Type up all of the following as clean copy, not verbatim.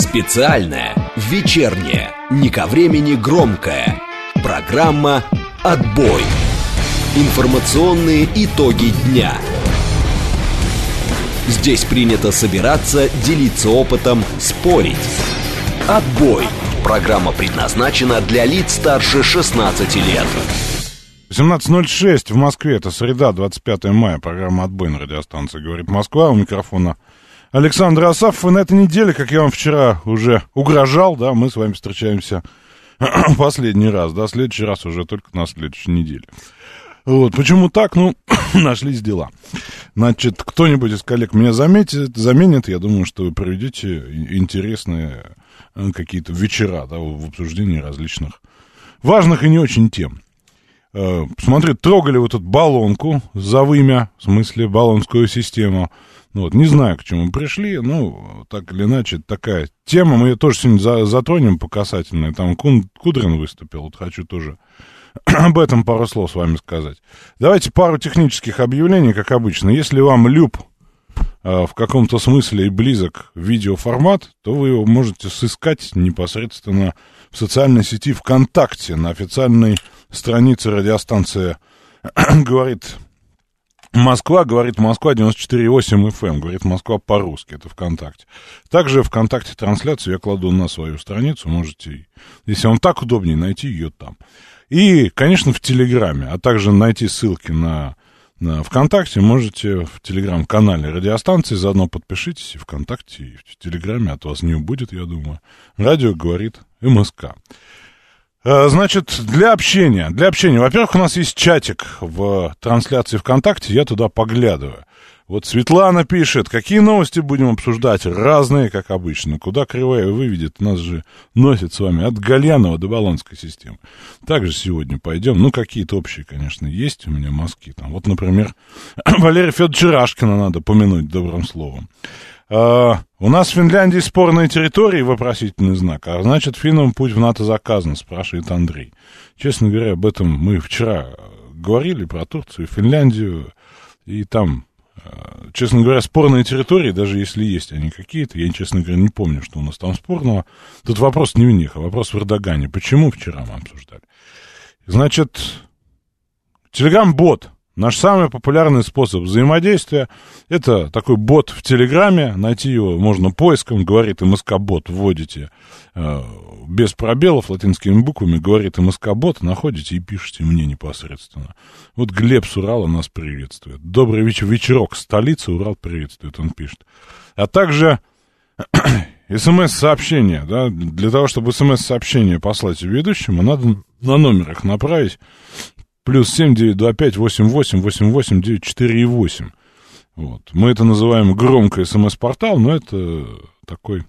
Специальная, вечерняя, не ко времени громкая программа «Отбой». Информационные итоги дня. Здесь принято собираться, делиться опытом, спорить. «Отбой». Программа предназначена для лиц старше 16 лет. 17:06 в Москве, это среда, 25 мая, программа «Отбой» на радиостанции «Говорит Москва». У микрофона Александр Асафов. И на этой неделе, как я вам вчера уже угрожал, да, мы с вами встречаемся последний раз, да, следующий раз уже только на следующей неделе. Вот, почему так? Ну, нашлись дела. Значит, кто-нибудь из коллег меня заменит, я думаю, что вы проведете интересные какие-то вечера, да, в обсуждении различных важных и не очень тем. Смотри, трогали вот эту баллонку за вымя, в смысле баллонскую систему. Ну, вот, не знаю, к чему пришли, ну, так или иначе, такая тема, мы ее тоже сегодня затронем по касательной. Там Кудрин выступил, вот хочу тоже об этом пару слов с вами сказать. Давайте пару технических объявлений, как обычно. Если вам люб в каком-то смысле и близок видеоформат, то вы его можете сыскать непосредственно в социальной сети ВКонтакте, на официальной странице радиостанции «Говорит Москва», «Говорит Москва» 94,8 FM, «Говорит Москва» по-русски, это ВКонтакте. Также ВКонтакте трансляцию я кладу на свою страницу, можете, если вам так удобнее, найти ее там. И, конечно, в Телеграме, а также найти ссылки на ВКонтакте можете в Телеграм-канале радиостанции, заодно подпишитесь и ВКонтакте, и в Телеграме, от вас не убудет, я думаю. Радио «Говорит МСК». Значит, для общения, во-первых, у нас есть чатик в трансляции ВКонтакте, я туда поглядываю. Вот Светлана пишет, какие новости будем обсуждать, разные, как обычно, куда кривая выведет, нас же носит с вами от Гальянова до Болонской системы. Также сегодня пойдем, ну, какие-то общие, конечно, есть у меня мазки там. Вот, например, Валерия Федоровича Рашкина надо помянуть добрым словом. У нас в Финляндии спорные территории, вопросительный знак, а значит, финнам путь в НАТО заказан, спрашивает Андрей. Честно говоря, об этом мы вчера говорили, про Турцию, Финляндию, и там, честно говоря, спорные территории, даже если есть они какие-то, я, честно говоря, не помню, что у нас там спорного. Тут вопрос не в них, а вопрос в Эрдогане. Почему вчера мы обсуждали? Значит, Телеграм-бот. Наш самый популярный способ взаимодействия — это такой бот в Телеграме. Найти его можно поиском. Говорит МСК-бот. Вводите без пробелов латинскими буквами. Говорит МСК-бот. Находите и пишите мне непосредственно. Вот Глеб с Урала нас приветствует. Добрый вечерок. Столица Урал приветствует, он пишет. А также СМС-сообщение. Да? Для того, чтобы СМС-сообщение послать ведущему, надо на номер их направить. +7 925 88 88 94 8. Вот. Мы это называем громко СМС-портал, но это такой,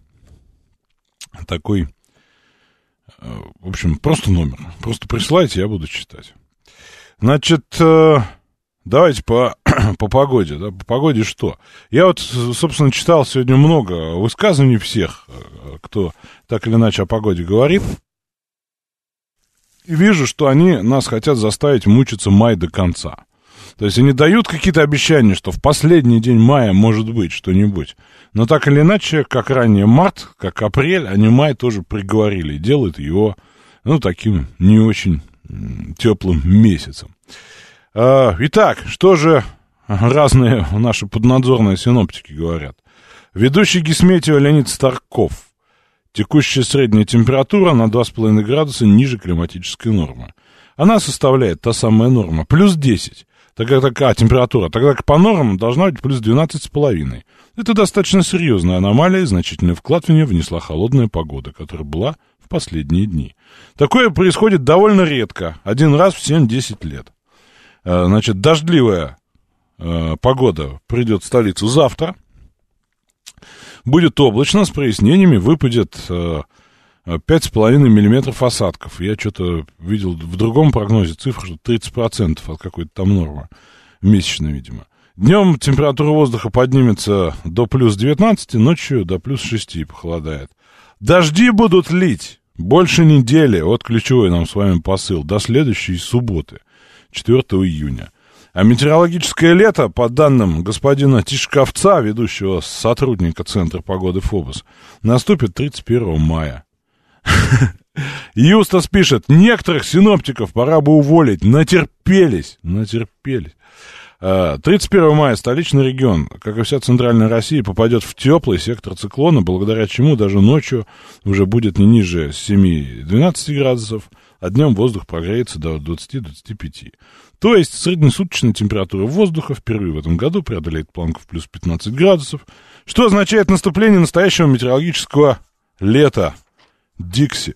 в общем, просто номер. Просто присылайте, я буду читать. Значит, давайте по погоде. Да? По погоде что? Я вот, собственно, читал сегодня много высказываний всех, кто так или иначе о погоде говорит. И вижу, что они нас хотят заставить мучиться май до конца. То есть они дают какие-то обещания, что в последний день мая может быть что-нибудь. Но так или иначе, как ранее март, как апрель, они май тоже приговорили. И делают его, ну, таким не очень теплым месяцем. Итак, что же разные наши поднадзорные синоптики говорят? Ведущий Гисметео Леонид Старков. Текущая средняя температура на 2,5 градуса ниже климатической нормы. Она составляет та самая норма +10. Такая температура. Тогда как по нормам должна быть +12,5. Это достаточно серьезная аномалия, и значительный вклад в нее внесла холодная погода, которая была в последние дни. Такое происходит довольно редко. Один раз в 7-10 лет. Значит, дождливая погода придет в столицу завтра. Будет облачно, с прояснениями, выпадет 5,5 миллиметров осадков. Я что-то видел в другом прогнозе цифру, что 30% от какой-то там нормы, месячной, видимо. Днем температура воздуха поднимется до +19, ночью до +6 похолодает. Дожди будут лить больше недели, вот ключевой нам с вами посыл, до следующей субботы, 4 июня. А метеорологическое лето, по данным господина Тишковца, ведущего сотрудника Центра погоды ФОБОС, наступит 31 мая. Юстас пишет, некоторых синоптиков пора бы уволить, натерпелись. 31 мая столичный регион, как и вся центральная Россия, попадет в теплый сектор циклона, благодаря чему даже ночью уже будет не ниже 7-12 градусов, а днем воздух прогреется до 20-25. То есть среднесуточная температура воздуха впервые в этом году преодолеет планку в плюс 15 градусов, что означает наступление настоящего метеорологического лета. Дикси.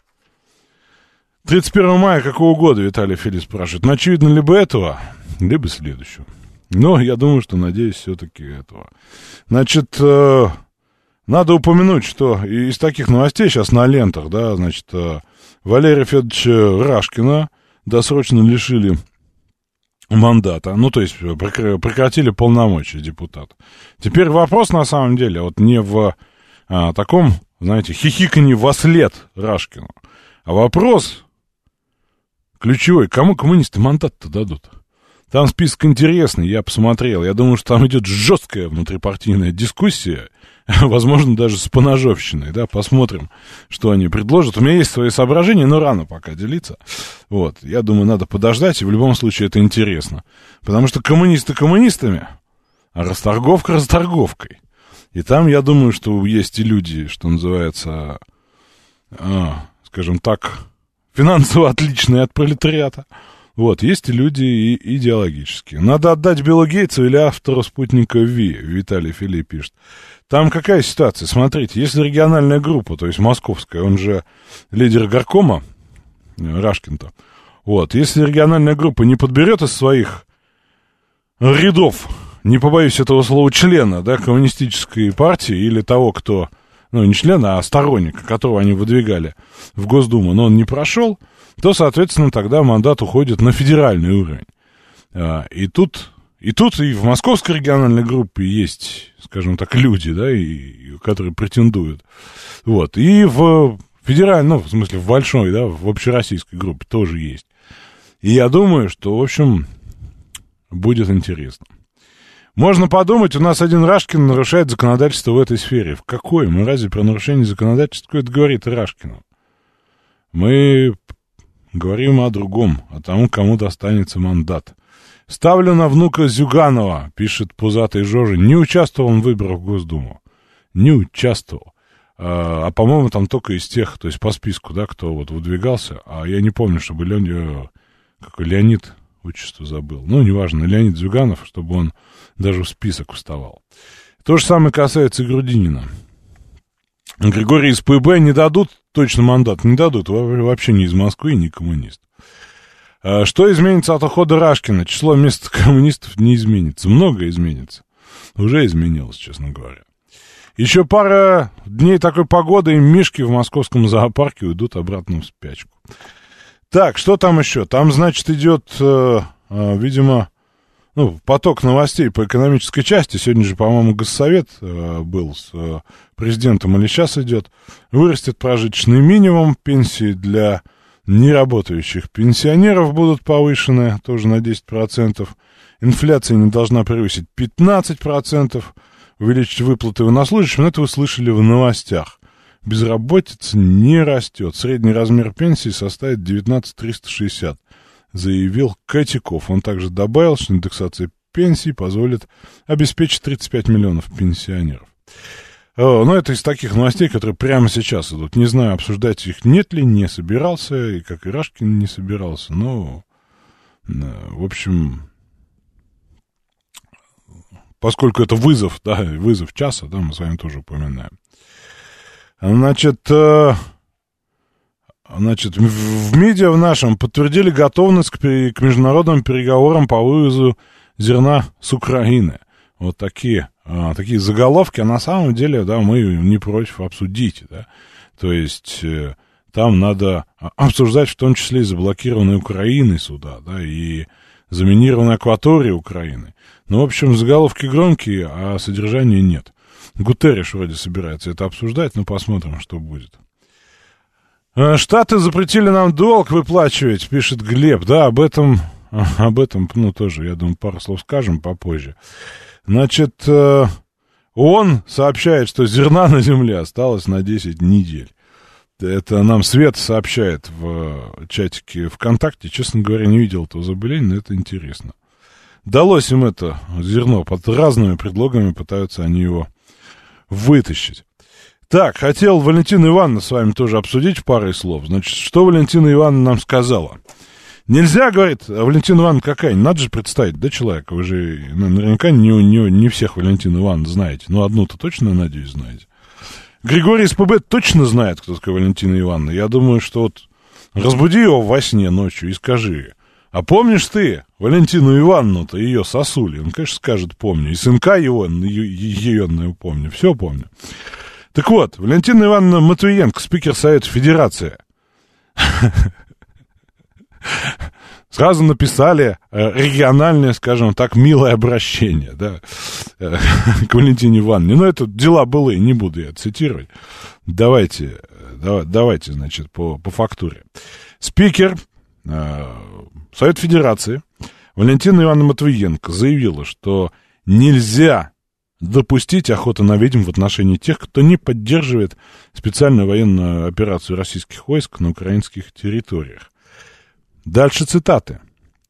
31 мая какого года, Виталий Филипп спрашивает. Ну, очевидно, либо этого, либо следующего. Но я думаю, что, надеюсь, все-таки этого. Значит, надо упомянуть, что из таких новостей сейчас на лентах, да, значит, Валерия Федоровича Рашкина досрочно лишили мандата, ну, то есть прекратили полномочия депутата. Теперь вопрос, на самом деле, вот не в таком, знаете, хихиканье вослед Рашкину, а вопрос ключевой, кому коммунисты мандат-то дадут? Там список интересный, я посмотрел, я думаю, что там идет жесткая внутрипартийная дискуссия, возможно, даже с поножовщиной, да, посмотрим, что они предложат. У меня есть свои соображения, но рано пока делиться. Вот, я думаю, надо подождать, и в любом случае это интересно. Потому что коммунисты коммунистами, а расторговка расторговкой. И там, я думаю, что есть и люди, что называется, скажем так, финансово отличные от пролетариата. Вот, есть и люди и идеологические. Надо отдать Биллу Гейтсу или автору спутника Ви, Виталий Филипп пишет. Там какая ситуация? Смотрите, если региональная группа, то есть московская, он же лидер горкома, Рашкин-то, вот, если региональная группа не подберет из своих рядов, не побоюсь этого слова, члена, да, коммунистической партии или того, кто, ну, не члена, а сторонника, которого они выдвигали в Госдуму, но он не прошел, то, соответственно, тогда мандат уходит на федеральный уровень. И тут и в московской региональной группе есть, скажем так, люди, да, которые претендуют. Вот. И в федеральной, ну, в смысле, в большой, да, в общероссийской группе тоже есть. И я думаю, что, в общем, будет интересно. Можно подумать, у нас один Рашкин нарушает законодательство в этой сфере. В какой? Мы разве про нарушение законодательства? Это говорит Рашкину. Мы говорим о другом, о том, кому достанется мандат. Ставлю на внука Зюганова, пишет пузатый Жожа. Не участвовал он в выборах в Госдуму. Не участвовал. А по-моему, там только из тех, то есть по списку, да, кто вот выдвигался. А я не помню, чтобы Леонид, отчество забыл. Ну, неважно, Леонид Зюганов, чтобы он даже в список вставал. То же самое касается и Грудинина. Григорий из ПБ не дадут точно мандат, не дадут, вообще не из Москвы, не коммунист. Что изменится от ухода Рашкина? Число мест коммунистов не изменится. Многое изменится. Уже изменилось, честно говоря. Еще пара дней такой погоды, и мишки в московском зоопарке уйдут обратно в спячку. Так, что там еще? Там, значит, идет, видимо, поток новостей по экономической части. Сегодня же, по-моему, Госсовет был с президентом, или сейчас идет. Вырастет прожиточный минимум, пенсии для неработающих пенсионеров будут повышены, тоже на 10%. Инфляция не должна превысить 15%. Увеличить выплаты военнослужащим, это вы слышали в новостях. Безработица не растет. Средний размер пенсии составит 19 360, заявил Котяков. Он также добавил, что индексация пенсий позволит обеспечить 35 миллионов пенсионеров. Но это из таких новостей, которые прямо сейчас идут. Не знаю, обсуждать их нет ли, не собирался, и как и Рашкин не собирался. Но, в общем, поскольку это вызов, да, вызов часа, да, мы с вами тоже упоминаем. Значит, в МИДе в нашем подтвердили готовность к международным переговорам по вывозу зерна с Украины. Вот такие заголовки, а на самом деле, да, мы не против обсудить, да. То есть там надо обсуждать в том числе и заблокированные Украиной суда, да, и заминированные акватории Украины. Ну, в общем, заголовки громкие, а содержания нет. Гутерриш вроде собирается это обсуждать, но посмотрим, что будет. Штаты запретили нам долг выплачивать, пишет Глеб. Да, об этом об этом, ну, тоже, я думаю, пару слов скажем попозже. Значит, ООН сообщает, что зерна на земле осталось на 10 недель. Это нам Света сообщает в чатике ВКонтакте. Честно говоря, не видел этого заявления, но это интересно. Далось им это зерно, под разными предлогами пытаются они его вытащить. Так, хотел Валентина Ивановна с вами тоже обсудить парой слов. Значит, что Валентина Ивановна нам сказала? Нельзя, говорит, Валентина Ивановна какая? Надо же представить, да, человека? Вы же наверняка не всех Валентин Ивановна знаете. Ну, одну-то точно, надеюсь, знаете. Григорий СПБ точно знает, кто такая Валентина Ивановна. Я думаю, что вот разбуди его во сне ночью и скажи: а помнишь ты Валентину Ивановну-то, ее сосули? Он, конечно, скажет: помню. И сынка его, ее помню. Все помню. Так вот, Валентина Ивановна Матвиенко, спикер Совета Федерации. Сразу написали региональное, скажем так, милое обращение, да, к Валентине Ивановне. Но это дела былые, не буду я цитировать. Давайте, значит, по фактуре. Спикер Совета Федерации Валентина Ивановна Матвиенко заявила, что нельзя допустить охоту на ведьм в отношении тех, кто не поддерживает специальную военную операцию российских войск на украинских территориях. Дальше цитаты.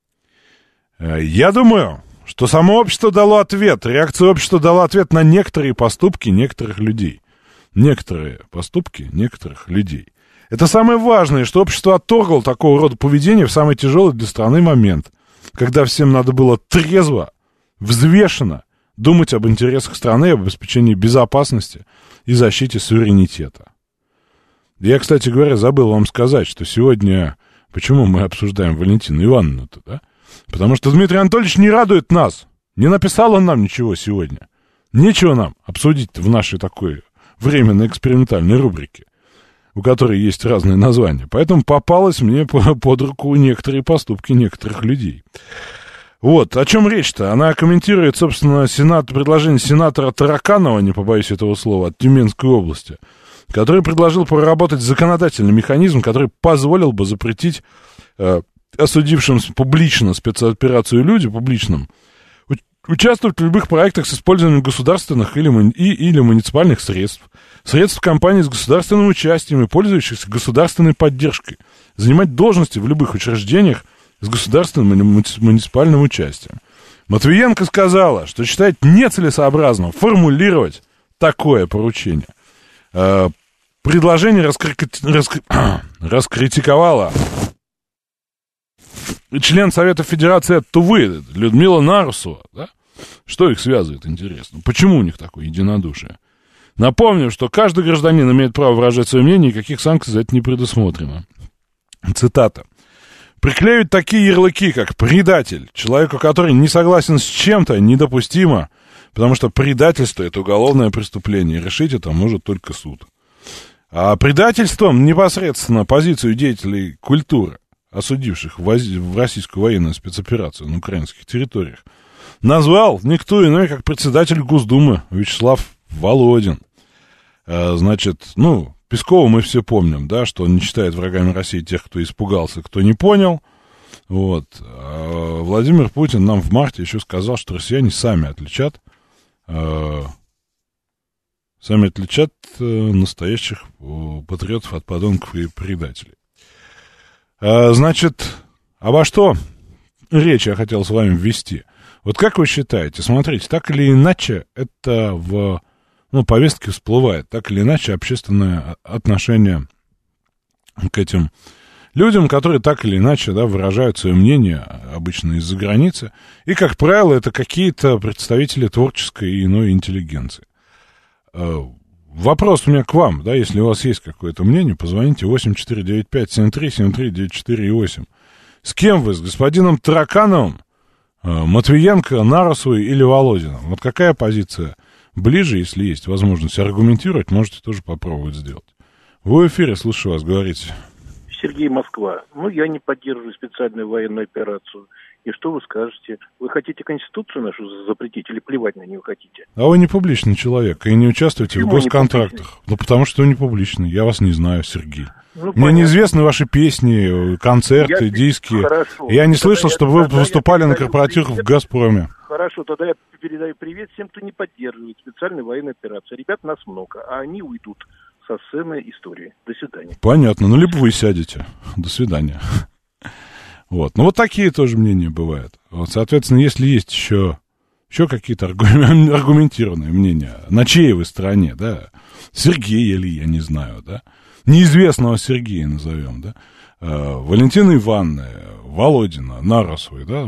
«Я думаю, что само общество дало ответ, реакция общества дала ответ на некоторые поступки некоторых людей. Некоторые поступки некоторых людей. Это самое важное, что общество отторгло такого рода поведение в самый тяжелый для страны момент, когда всем надо было трезво, взвешенно думать об интересах страны, об обеспечении безопасности и защите суверенитета». Я, кстати говоря, забыл вам сказать, что сегодня... Почему мы обсуждаем Валентину Ивановну-то, да? Потому что Дмитрий Анатольевич не радует нас. Не написал он нам ничего сегодня. Нечего нам обсудить в нашей такой временной экспериментальной рубрике, у которой есть разные названия. Поэтому попалось мне под руку некоторые поступки некоторых людей. Вот, о чем речь-то? Она комментирует, собственно, предложение сенатора Тараканова, не побоюсь этого слова, от Тюменской области, который предложил проработать законодательный механизм, который позволил бы запретить осудившим публично спецоперацию людям, публичным, участвовать в любых проектах с использованием государственных или муниципальных средств компаний с государственным участием и пользующихся государственной поддержкой, занимать должности в любых учреждениях с государственным или муниципальным участием. Матвиенко сказала, что считает нецелесообразным формулировать такое поручение. Предложение раскритиковала член Совета Федерации от Тувы Людмила Нарусова, да? Что их связывает, интересно? Почему у них такое единодушие? Напомню, что каждый гражданин имеет право выражать свое мнение, и каких санкций за это не предусмотрено. Цитата. «Приклеивать такие ярлыки, как предатель, человеку, который не согласен с чем-то, недопустимо, потому что предательство — это уголовное преступление, и решить это может только суд. А предательством непосредственно позицию деятелей культуры, осудивших в российскую военную спецоперацию на украинских территориях, назвал никто иной, как председатель Госдумы Вячеслав Володин. Значит, Пескова мы все помним, да, что он не считает врагами России тех, кто испугался, кто не понял. Вот. А Владимир Путин нам в марте еще сказал, что россияне сами отличат настоящих патриотов от подонков и предателей. Значит, обо что речь я хотел с вами ввести? Вот как вы считаете, смотрите, так или иначе это в повестке всплывает, так или иначе общественное отношение к этим людям, которые так или иначе, да, выражают свое мнение, обычно из-за границы, и, как правило, это какие-то представители творческой и иной интеллигенции. Вопрос у меня к вам, да, если у вас есть какое-то мнение, позвоните 8495-7373-94-8. С кем вы, с господином Таракановым, Матвиенко, Нарусовой или Володиным? Вот какая позиция ближе, если есть возможность аргументировать, можете тоже попробовать сделать. Вы в эфире, слушаю вас, говорите. Сергей, Москва. Я не поддерживаю специальную военную операцию. И что вы скажете? Вы хотите Конституцию нашу запретить или плевать на нее хотите? А вы не публичный человек и не участвуете в госконтрактах. Потому что вы не публичный. Я вас не знаю, Сергей. Мне неизвестны ваши песни, концерты, диски. Хорошо. Я не слышал, что вы выступали на корпоративах в «Газпроме». Хорошо, тогда я передаю привет всем, кто не поддерживает специальную военную операцию. Ребят нас много, а они уйдут со сцены истории. До свидания. Понятно. Ну, либо вы сядете. До свидания. Вот. Ну, вот такие тоже мнения бывают. Вот, соответственно, если есть еще какие-то аргументированные мнения, на чьей вы стороне, да? Сергея или я не знаю, да? Неизвестного Сергея назовем, да? Валентина Ивановна, Володина, Нарусовой, да?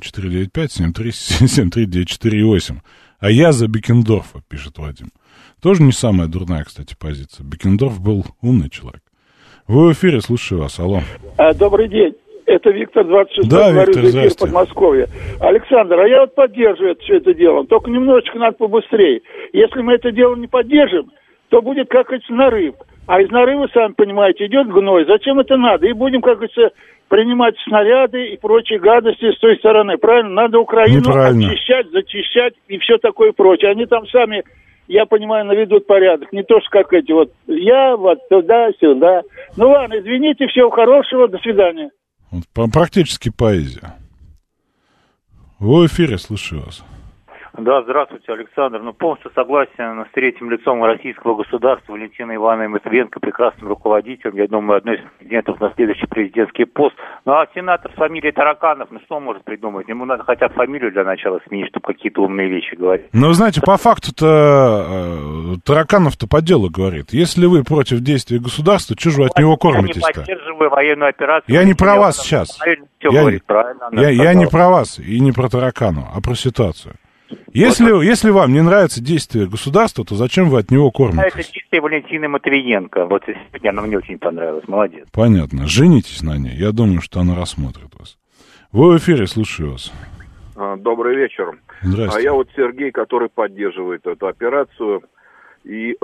8495-73-948. А я за Бекендорфа, пишет Вадим. Тоже не самая дурная, кстати, позиция. Бекендорф был умный человек. Вы в эфире, слушаю вас, алло. Добрый день. Это Виктор, 26-й, да, говорю, Виктор, эфир Подмосковья. Александр, а я вот поддерживаю все это дело, только немножечко надо побыстрее. Если мы это дело не поддержим, то будет, как говорится, нарыв. А из нарыва, сами понимаете, идет гной. Зачем это надо? И будем, как говорится, принимать снаряды и прочие гадости с той стороны. Правильно? Надо Украину очищать, зачищать и все такое прочее. Они там сами, я понимаю, наведут порядок. Не то, что как эти вот, я вот туда-сюда. Ну ладно, извините, всего хорошего, до свидания. Практически поэзия. Вы в эфире, слушаю вас. Да, здравствуйте, Александр. Полностью согласен с третьим лицом российского государства Валентиной Ивановной Матвиенко, прекрасным руководителем, я думаю, одной из претендентов на следующий президентский пост. Ну, а сенатор с фамилией Тараканов, что он может придумать? Ему надо хотя бы фамилию для начала сменить, чтобы какие-то умные вещи говорить. Ну, вы знаете, по факту-то Тараканов-то по делу говорит. Если вы против действий государства, чего же вы от него кормитесь-то? Я не поддерживаю военную операцию. Я не про вас сейчас. Я не про вас и не про Тараканова, а про ситуацию. Если вам не нравится действие государства, то зачем вы от него кормитесь? Это действие Валентины Матвиенко. Вот сегодня она мне очень понравилась. Молодец. Понятно. Женитесь на ней. Я думаю, что она рассмотрит вас. Вы в эфире, слушаю вас. Добрый вечер. Здравствуйте. А я вот Сергей, который поддерживает эту операцию. И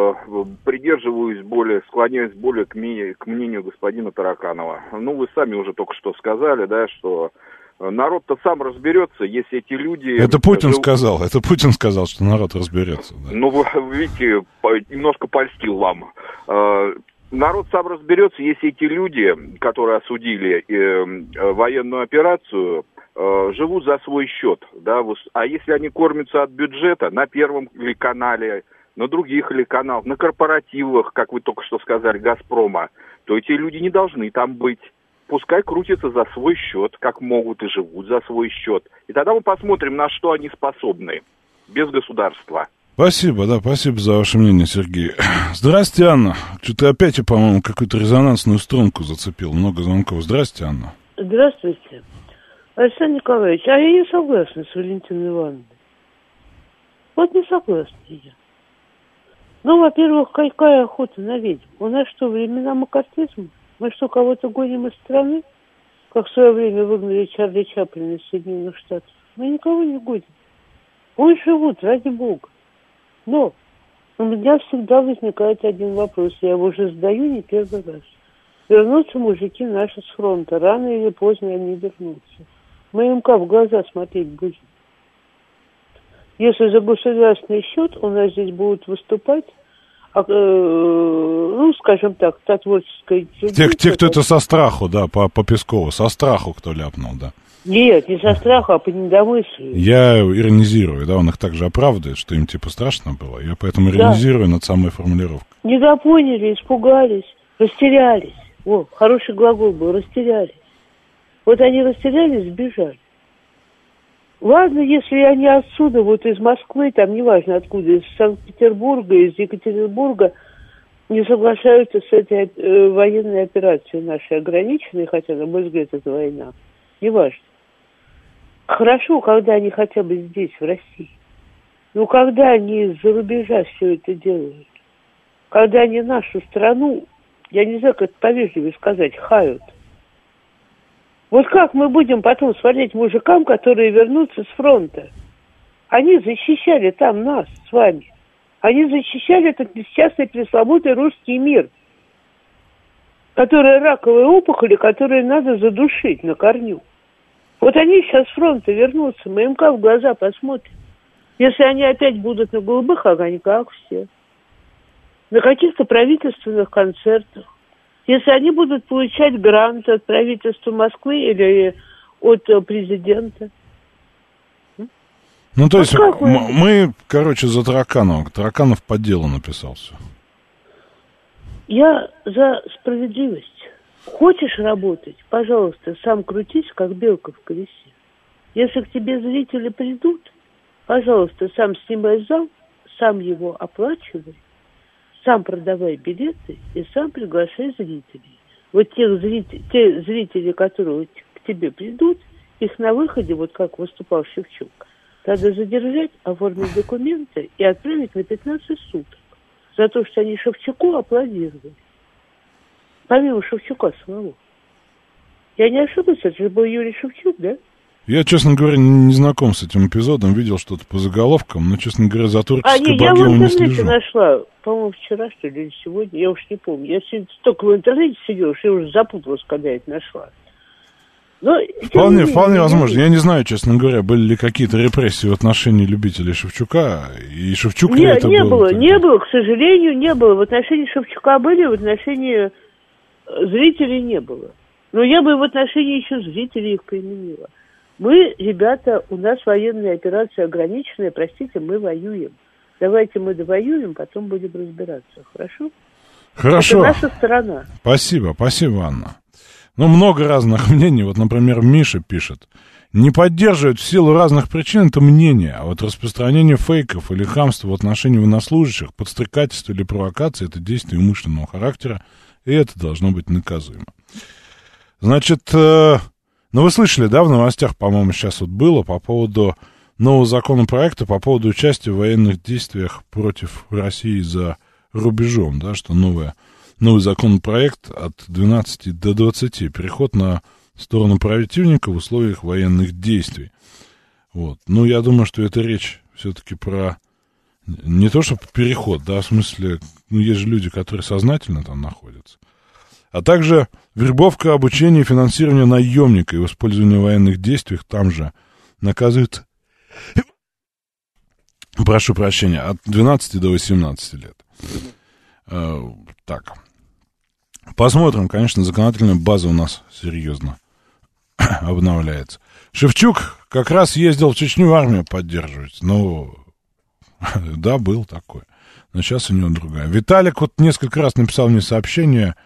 склоняюсь более к мнению господина Тараканова. Ну, вы сами уже только что сказали, да, что народ-то сам разберется, если эти люди... Это Путин сказал, что народ разберется. Да. Ну, вы видите, немножко польстил вам. Народ сам разберется, если эти люди, которые осудили военную операцию, живут за свой счет. Да? А если они кормятся от бюджета на Первом канале, на других каналах, на корпоративах, как вы только что сказали, «Газпрома», то эти люди не должны там быть. Пускай крутятся за свой счет, как могут, и живут за свой счет. И тогда мы посмотрим, на что они способны, без государства. Спасибо за ваше мнение, Сергей. Здравствуйте, Анна. Что-то опять, по-моему, какую-то резонансную струнку зацепил. Много звонков. Здравствуйте, Анна. Здравствуйте. Александр Николаевич, а я не согласна с Валентиной Ивановной. Вот не согласна я. Ну, во-первых, какая охота на ведьм? У нас что, времена макартизма? Мы что, кого-то гоним из страны? Как в свое время выгнали Чарли Чаплина из Соединенных Штатов. Мы никого не гоним. Пусть живут, ради бога. Но у меня всегда возникает один вопрос. Я его уже задаю не первый раз. Вернутся мужики наши с фронта. Рано или поздно они вернутся. Мы им как в глаза смотреть будем? Если за государственный счет у нас здесь будут выступать, ну, скажем так, та творческая... Те, кто это со страху, да, по Пескову, со страху кто ляпнул, да. Нет, не со страху, а по недомыслию. Я иронизирую, да, он их также оправдывает, что им типа страшно было, я поэтому иронизирую над самой формулировкой. Недопоняли, испугались, растерялись. О, хороший глагол был, растерялись. Вот они растерялись, сбежали. Ладно, если они отсюда, вот из Москвы, там неважно откуда, из Санкт-Петербурга, из Екатеринбурга, не соглашаются с этой военной операцией нашей ограниченной, хотя, на мой взгляд, это война. Неважно. Хорошо, когда они хотя бы здесь, в России. Но когда они из-за рубежа все это делают, когда они нашу страну, я не знаю, как это повежливее сказать, хают. Вот как мы будем потом смотреть мужикам, которые вернутся с фронта? Они защищали там нас с вами. Они защищали этот несчастный пресловутый русский мир, которые раковые опухоли, которые надо задушить на корню. Вот они сейчас с фронта вернутся, мы им как в глаза посмотрим. Если они опять будут на голубых огоньках все, на каких-то правительственных концертах, Если они будут получать грант от правительства Москвы или от президента. Ну, то есть мы, короче, за Тараканова. Тараканов по делу написал все. Я за справедливость. Хочешь работать, пожалуйста, сам крутись, как белка в колесе. Если к тебе зрители придут, пожалуйста, сам снимай зал, сам его оплачивай, сам продавай билеты и сам приглашай зрителей. Вот те зрители, которые к тебе придут, их на выходе, вот как выступал Шевчук, надо задержать, оформить документы и отправить на 15 суток. За то, что они Шевчуку аплодировали. Помимо Шевчука самого. Я не ошиблась, это же был Юрий Шевчук, да? Я, честно говоря, не знаком с этим эпизодом, видел что-то по заголовкам, но, честно говоря, за творческой богемой не слежу. Я в интернете нашла, по-моему, вчера, что ли, или сегодня, я уж не помню. Я сегодня столько в интернете сидела, что я уже запуталась, когда я это нашла. Но, вполне возможно. Я не знаю, честно говоря, были ли какие-то репрессии в отношении любителей Шевчука, и Шевчук ли это был? Не было, к сожалению, не было. В отношении Шевчука были, в отношении зрителей не было. Но я бы в отношении еще зрителей их применила. Мы, ребята, у нас военная операция ограниченная, простите, мы воюем. Давайте мы довоюем, потом будем разбираться, хорошо? Хорошо. Это наша сторона. Спасибо, Анна. Ну, много разных мнений. Вот, например, Миша пишет. Не поддерживают в силу разных причин это мнение, а вот распространение фейков или хамства в отношении военнослужащих, подстрекательства или провокации — это действие умышленного характера, и это должно быть наказуемо. Значит, ну вы слышали, да, в новостях, по-моему, сейчас вот было по поводу нового законопроекта, по поводу участия в военных действиях против России за рубежом, да, что новый законопроект от 12 до 20, переход на сторону противника в условиях военных действий. Вот. Ну, я думаю, что это речь все-таки про не то, что переход, да, в смысле, ну, есть же люди, которые сознательно там находятся, а также вербовка, обучение и финансирование наемника и использование в военных действиях там же наказывают, прошу прощения, от 12 до 18 лет. Так. Посмотрим, конечно, законодательная база у нас серьезно обновляется. Шевчук как раз ездил в Чечню армию поддерживать. Ну, да, был такой. Но сейчас у него другая. Виталик вот несколько раз написал мне сообщение.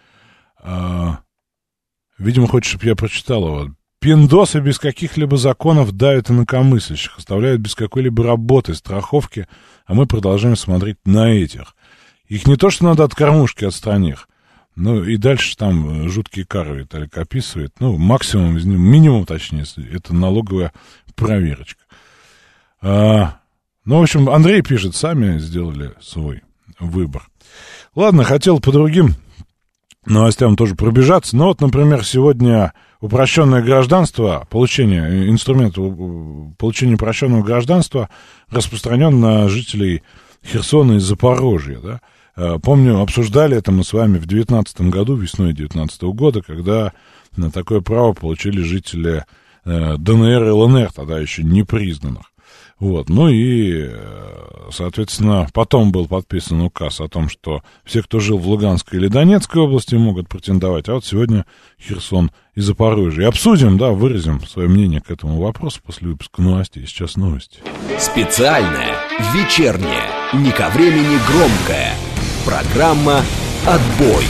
Видимо, хочет, чтобы я прочитал его. Пиндосы без каких-либо законов давят инакомыслящих, оставляют без какой-либо работы, страховки, а мы продолжаем смотреть на этих. Их не то, что надо от кормушки отстранить. Ну, и дальше там жуткие кары Виталик описывает. Ну, максимум из них, минимум, точнее, это налоговая проверочка. Ну, в общем, Андрей пишет, сами сделали свой выбор. Ладно, хотел по другим новостям тоже пробежаться. Но вот, например, сегодня упрощенное гражданство, инструмент получения упрощенного гражданства распространен на жителей Херсона и Запорожья, да. Помню, обсуждали это мы с вами в 2019 году, весной 2019 года, когда на такое право получили жители ДНР и ЛНР, тогда еще не признанных. Вот. Ну и, соответственно, потом был подписан указ о том, что все, кто жил в Луганской или Донецкой области, могут претендовать, а вот сегодня Херсон и Запорожье. И обсудим, да, выразим свое мнение к этому вопросу после выпуска новостей. Сейчас новости. Специальная, вечерняя, не ко времени громкая. Программа «Отбой».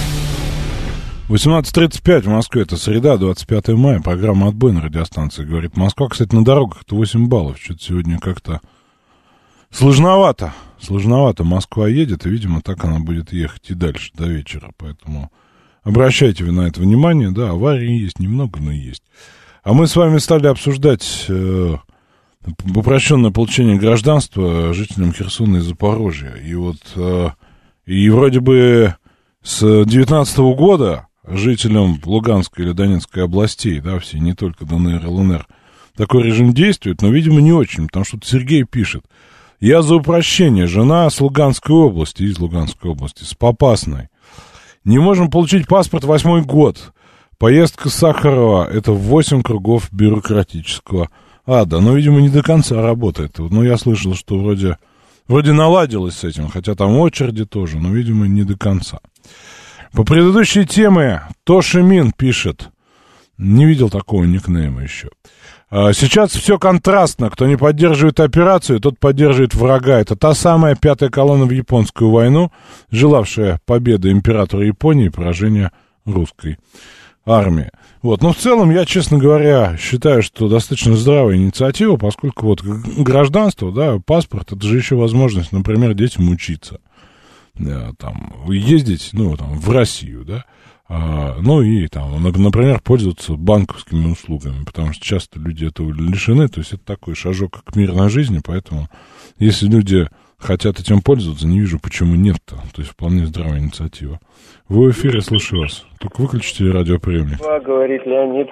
18:35 в Москве, это среда, 25 мая, программа «Отбой» на радиостанции «Говорит Москва». Кстати, на дорогах это 8 баллов, что-то сегодня как-то сложновато. Москва едет, и, видимо, так она будет ехать и дальше, до вечера, поэтому обращайте вы на это внимание, да, аварий есть немного, но есть. А мы с вами стали обсуждать упрощенное получение гражданства жителям Херсона и Запорожья, и вот, и вроде бы с 2019 года жителям Луганской или Донецкой областей, да, все, не только ДНР и ЛНР, такой режим действует, но, видимо, не очень, потому что Сергей пишет: я за упрощение, жена с Луганской области, из Луганской области, с Попасной. Не можем получить паспорт 8-й год. Поездка Сахарова — это 8 кругов бюрократического ада. Но, видимо, не до конца работает. Ну, я слышал, что вроде наладилось с этим, хотя там очереди тоже, но, видимо, не до конца. По предыдущей теме Тоши Мин пишет. Не видел такого никнейма еще. Сейчас все контрастно. Кто не поддерживает операцию, тот поддерживает врага. Это та самая пятая колонна в японскую войну, желавшая победы императора Японии и поражения русской армии. Вот. Но в целом я, честно говоря, считаю, что достаточно здравая инициатива, поскольку вот гражданство, да, паспорт, это же еще возможность, например, детям учиться, да, там, ездить, ну, там, в Россию, да, ну и там, например, пользоваться банковскими услугами, потому что часто люди этого лишены, то есть это такой шажок к мирной жизни, поэтому если люди хотят этим пользоваться, не вижу, почему нет-то, то есть вполне здравая инициатива. Вы в эфире, слушаю вас, только выключите радиоприемник. Говорит Леонид.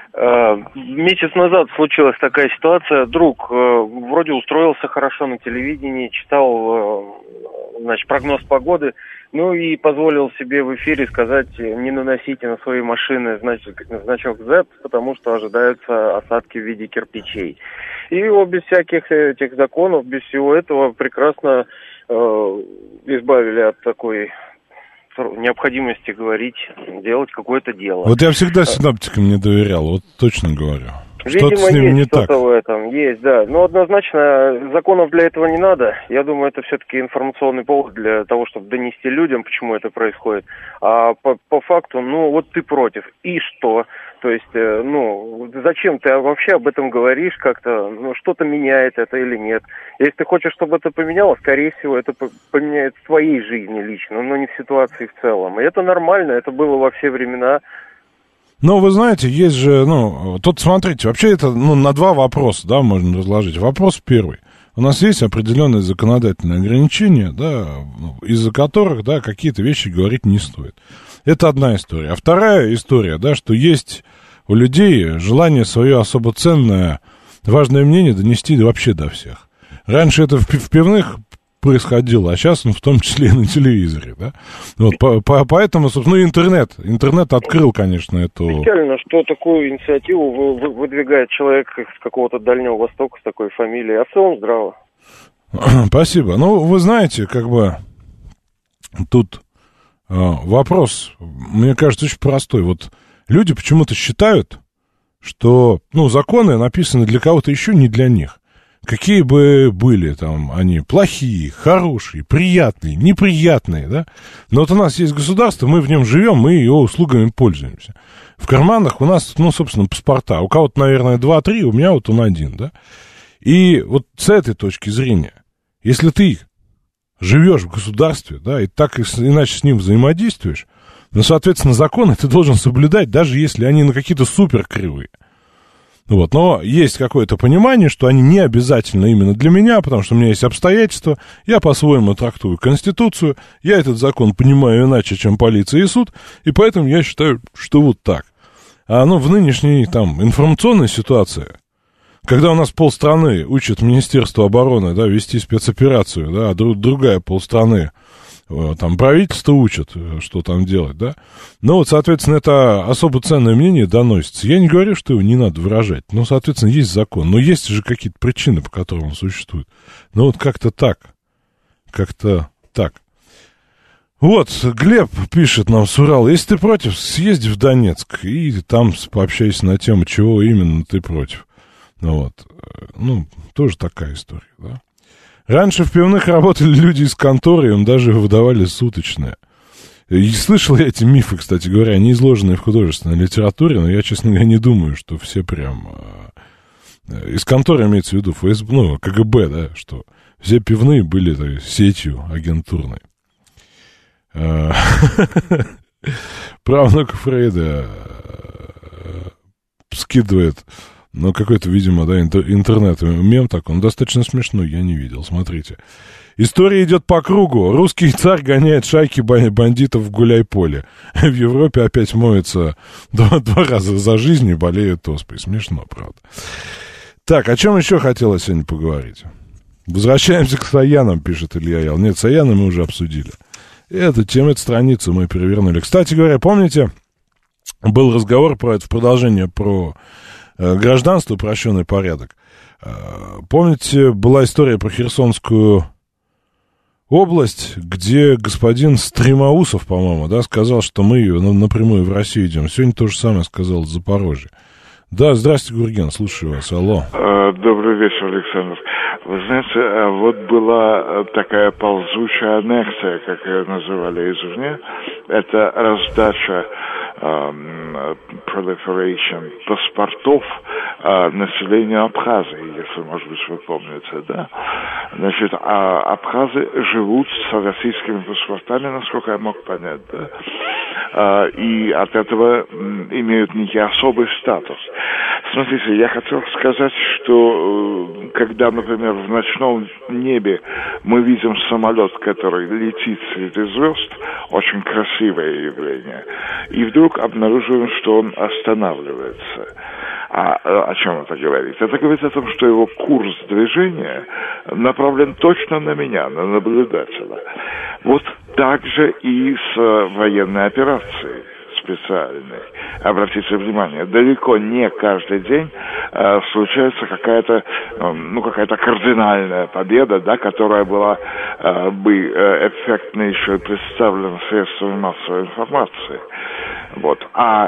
Месяц назад случилась такая ситуация, друг вроде устроился хорошо на телевидении, читал, значит, прогноз погоды, ну и позволил себе в эфире сказать: не наносите на свои машины значок Z, потому что ожидаются осадки в виде кирпичей. И его без всяких этих законов, без всего этого прекрасно избавили от такой необходимости говорить, делать какое-то дело. Вот я всегда синоптикам не доверял, вот точно говорю. Видимо, что-то с ним есть не что-то так. в этом, есть, да. Но однозначно законов для этого не надо. Я думаю, это все-таки информационный повод для того, чтобы донести людям, почему это происходит. А по факту, ну, вот ты против. И что? То есть, ну, зачем ты вообще об этом говоришь как-то? Ну, что-то меняет это или нет? Если ты хочешь, чтобы это поменялось, скорее всего, это поменяет в твоей жизни лично, но не в ситуации в целом. И это нормально, это было во все времена. Ну, вы знаете, есть же, ну, тут смотрите, вообще это, ну, на два вопроса, да, можно разложить. Вопрос первый. У нас есть определенные законодательные ограничения, да, из-за которых, да, какие-то вещи говорить не стоит. Это одна история. А вторая история, да, что есть у людей желание свое особо ценное, важное мнение донести вообще до всех. Раньше это в пивных происходило, а сейчас, ну, в том числе и на телевизоре, да. Вот, поэтому, собственно, интернет открыл, конечно, эту... Печально, что такую инициативу выдвигает человек с какого-то Дальнего Востока с такой фамилией, а в целом здраво. Спасибо. Ну, вы знаете, как бы, тут вопрос, мне кажется, очень простой. Вот люди почему-то считают, что, ну, законы написаны для кого-то еще, не для них. Какие бы были там они плохие, хорошие, приятные, неприятные, да? Но вот у нас есть государство, мы в нем живем, мы его услугами пользуемся. В карманах у нас, ну, собственно, паспорта. У кого-то, наверное, 2-3, у меня вот он 1, да? И вот с этой точки зрения, если ты живешь в государстве, да, и так иначе с ним взаимодействуешь, ну, соответственно, законы ты должен соблюдать, даже если они на какие-то супер кривые. Вот, но есть какое-то понимание, что они не обязательно именно для меня, потому что у меня есть обстоятельства, я по-своему трактую Конституцию, я этот закон понимаю иначе, чем полиция и суд, и поэтому я считаю, что вот так. А ну, в нынешней там информационной ситуации, когда у нас полстраны учат Министерство обороны, да, вести спецоперацию, да, а другая полстраны там правительство учат, что там делать, да. Ну вот, соответственно, это особо ценное мнение доносится. Я не говорю, что его не надо выражать, но, соответственно, есть закон. Но есть же какие-то причины, по которым он существует. Ну вот как-то так. Вот, Глеб пишет нам с Урала: если ты против, съезди в Донецк и там пообщайся на тему, чего именно ты против. Ну вот, ну, тоже такая история, да. Раньше в пивных работали люди из конторы, им даже выдавали суточные. И слышал я эти мифы, кстати говоря, они изложены в художественной литературе, но я, честно говоря, не думаю, что все прям... Из конторы имеется в виду ФСБ, ну, КГБ, да, что все пивные были сетью агентурной. Правнук Фрейда скидывает... Ну, какой-то, видимо, да, интернет-мем так, он достаточно смешной, я не видел, смотрите. История идет по кругу. Русский царь гоняет шайки бандитов в гуляй-поле. В Европе опять моются два раза за жизнь и болеют оспой. Смешно, правда. Так, о чем еще хотелось сегодня поговорить? Возвращаемся к Саянам, пишет Илья Ял. Нет, Саяны мы уже обсудили. Эту страницу мы перевернули. Кстати говоря, помните, был разговор про это в продолжение про... гражданство, упрощенный порядок. Помните, была история про Херсонскую область, где господин Стремоусов, по-моему, да, сказал, что мы напрямую в Россию идем. Сегодня то же самое сказал Запорожье. Да, здравствуйте, Гурген, слушаю вас, алло. Добрый вечер, Александр. Вы знаете, вот была такая ползучая аннексия, как ее называли извне, это раздача proliferation паспортов населению Абхазии, если, может быть, вы помните, да? Значит, абхазы живут с российскими паспортами, насколько я мог понять, да? И от этого имеют некий особый статус. Смотрите, я хотел сказать, что когда, например, в ночном небе мы видим самолет, который летит среди звезд, очень красивое явление, и вдруг обнаруживаем, что он останавливается. О чем это говорит? Это говорит о том, что его курс движения направлен точно на меня, на наблюдателя. Вот так же и с военной операцией специальной. Обратите внимание, далеко не каждый день случается какая-то кардинальная победа, да, которая была бы эффектно еще и представлена средствами массовой информации. Вот.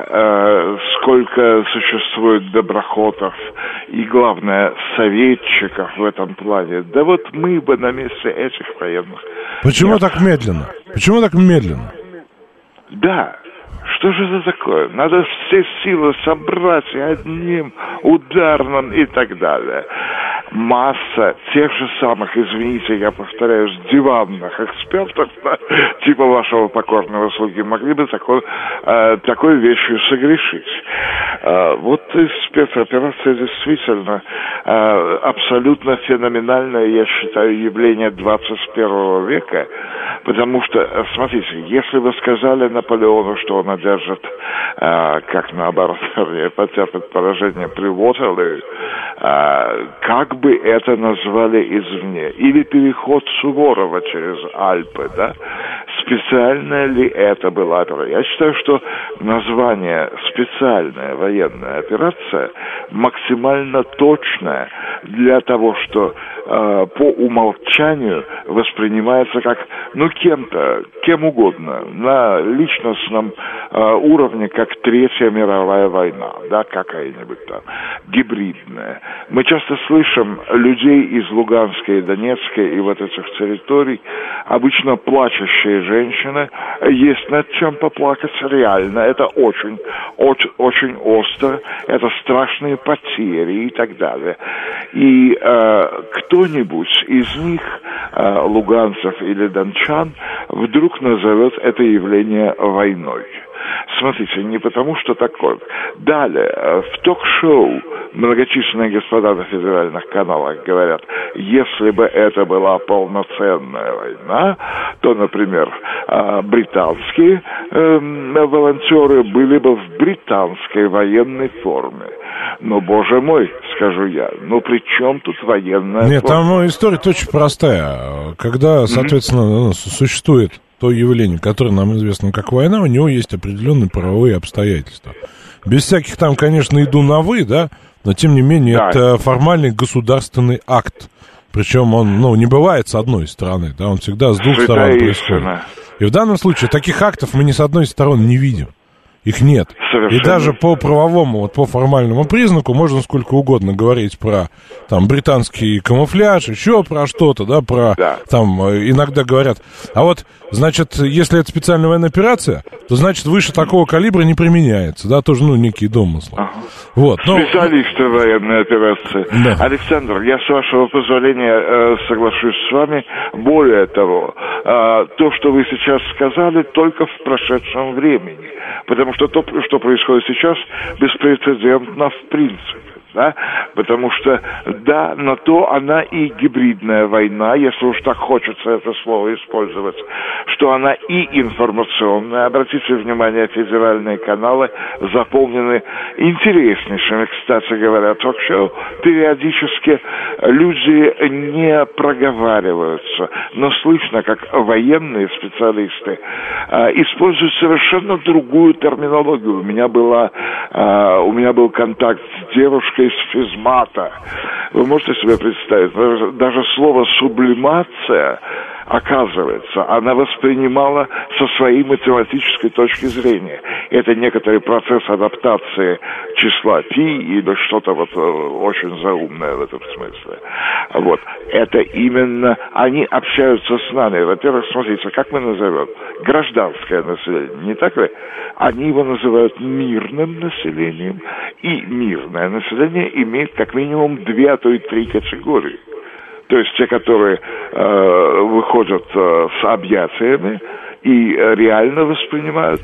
Сколько существует доброхотов и, главное, советчиков в этом плане. Да вот мы бы на месте этих военных... Почему так медленно? Почему так медленно? Да. Что же это такое? Надо все силы собрать одним ударным и так далее. Масса тех же самых, извините, я повторяюсь, диванных экспертов, типа вашего покорного слуги, могли бы такой вещью согрешить. Вот и спецоперация действительно абсолютно феноменальное, я считаю, явление 21 века, потому что, смотрите, если вы сказали Наполеону, что он одержит, как наоборот, потерпит поражение при Уотерлоо, как бы это назвали извне, или переход Суворова через Альпы, да? Специальная ли это была операция? Я считаю, что название «специальная военная операция» максимально точное для того, что по умолчанию воспринимается как, кем угодно, на личностном уровне, как Третья мировая война, да, какая-нибудь там, гибридная. Мы часто слышим людей из Луганской и Донецкой и вот этих территорий, обычно плачущие женщины, есть над чем поплакать реально, это очень, очень, очень остро, это страшные потери и так далее. И кто-нибудь из них, луганцев или дончан, вдруг назовет это явление войной. Смотрите, не потому, что такое. Далее, в ток-шоу многочисленные господа на федеральных каналах говорят, если бы это была полноценная война, то, например, британские волонтеры были бы в британской военной форме. Но, боже мой, скажу я, при чем тут военная форма? Нет, там история очень простая. Когда, соответственно, существует то явление, которое нам известно как война, у него есть определенные правовые обстоятельства. Без всяких там, конечно, иду на «вы», да, но, тем не менее, да, это формальный государственный акт. Причем он, не бывает с одной стороны, да, он всегда с двух сторон происходит. И в данном случае таких актов мы ни с одной стороны не видим. Их нет. Совершенно. И даже по правовому, по формальному признаку можно сколько угодно говорить про там британский камуфляж, еще про что-то, да, там иногда говорят. А вот, значит, если это специальная военная операция, то, значит, выше такого калибра не применяется, да, тоже, некие домыслы. Ага. Вот, специалисты военной операции. Да. Александр, я, с вашего позволения, соглашусь с вами. Более того, то, что вы сейчас сказали, только в прошедшем времени. Потому что то, что происходит сейчас, беспрецедентно в принципе. Да? Потому что, да, на то она и гибридная война, если уж так хочется это слово использовать, что она и информационная. Обратите внимание, федеральные каналы заполнены интереснейшими, кстати говоря, ток-шоу. Периодически люди не проговариваются, но слышно, как военные специалисты используют совершенно другую терминологию. У меня был контакт с девушкой из физмата. Вы можете себе представить, даже слово «сублимация» оказывается, она воспринимала со своей математической точки зрения. Это некоторый процесс адаптации числа π или что-то вот очень заумное в этом смысле. Вот. Это именно они общаются с нами. Во-первых, смотрите, как мы назовем? Гражданское население, не так ли? Они его называют мирным населением, и мирное население имеет как минимум 2, а то и 3 категории. То есть те, которые выходят с объятиями и реально воспринимают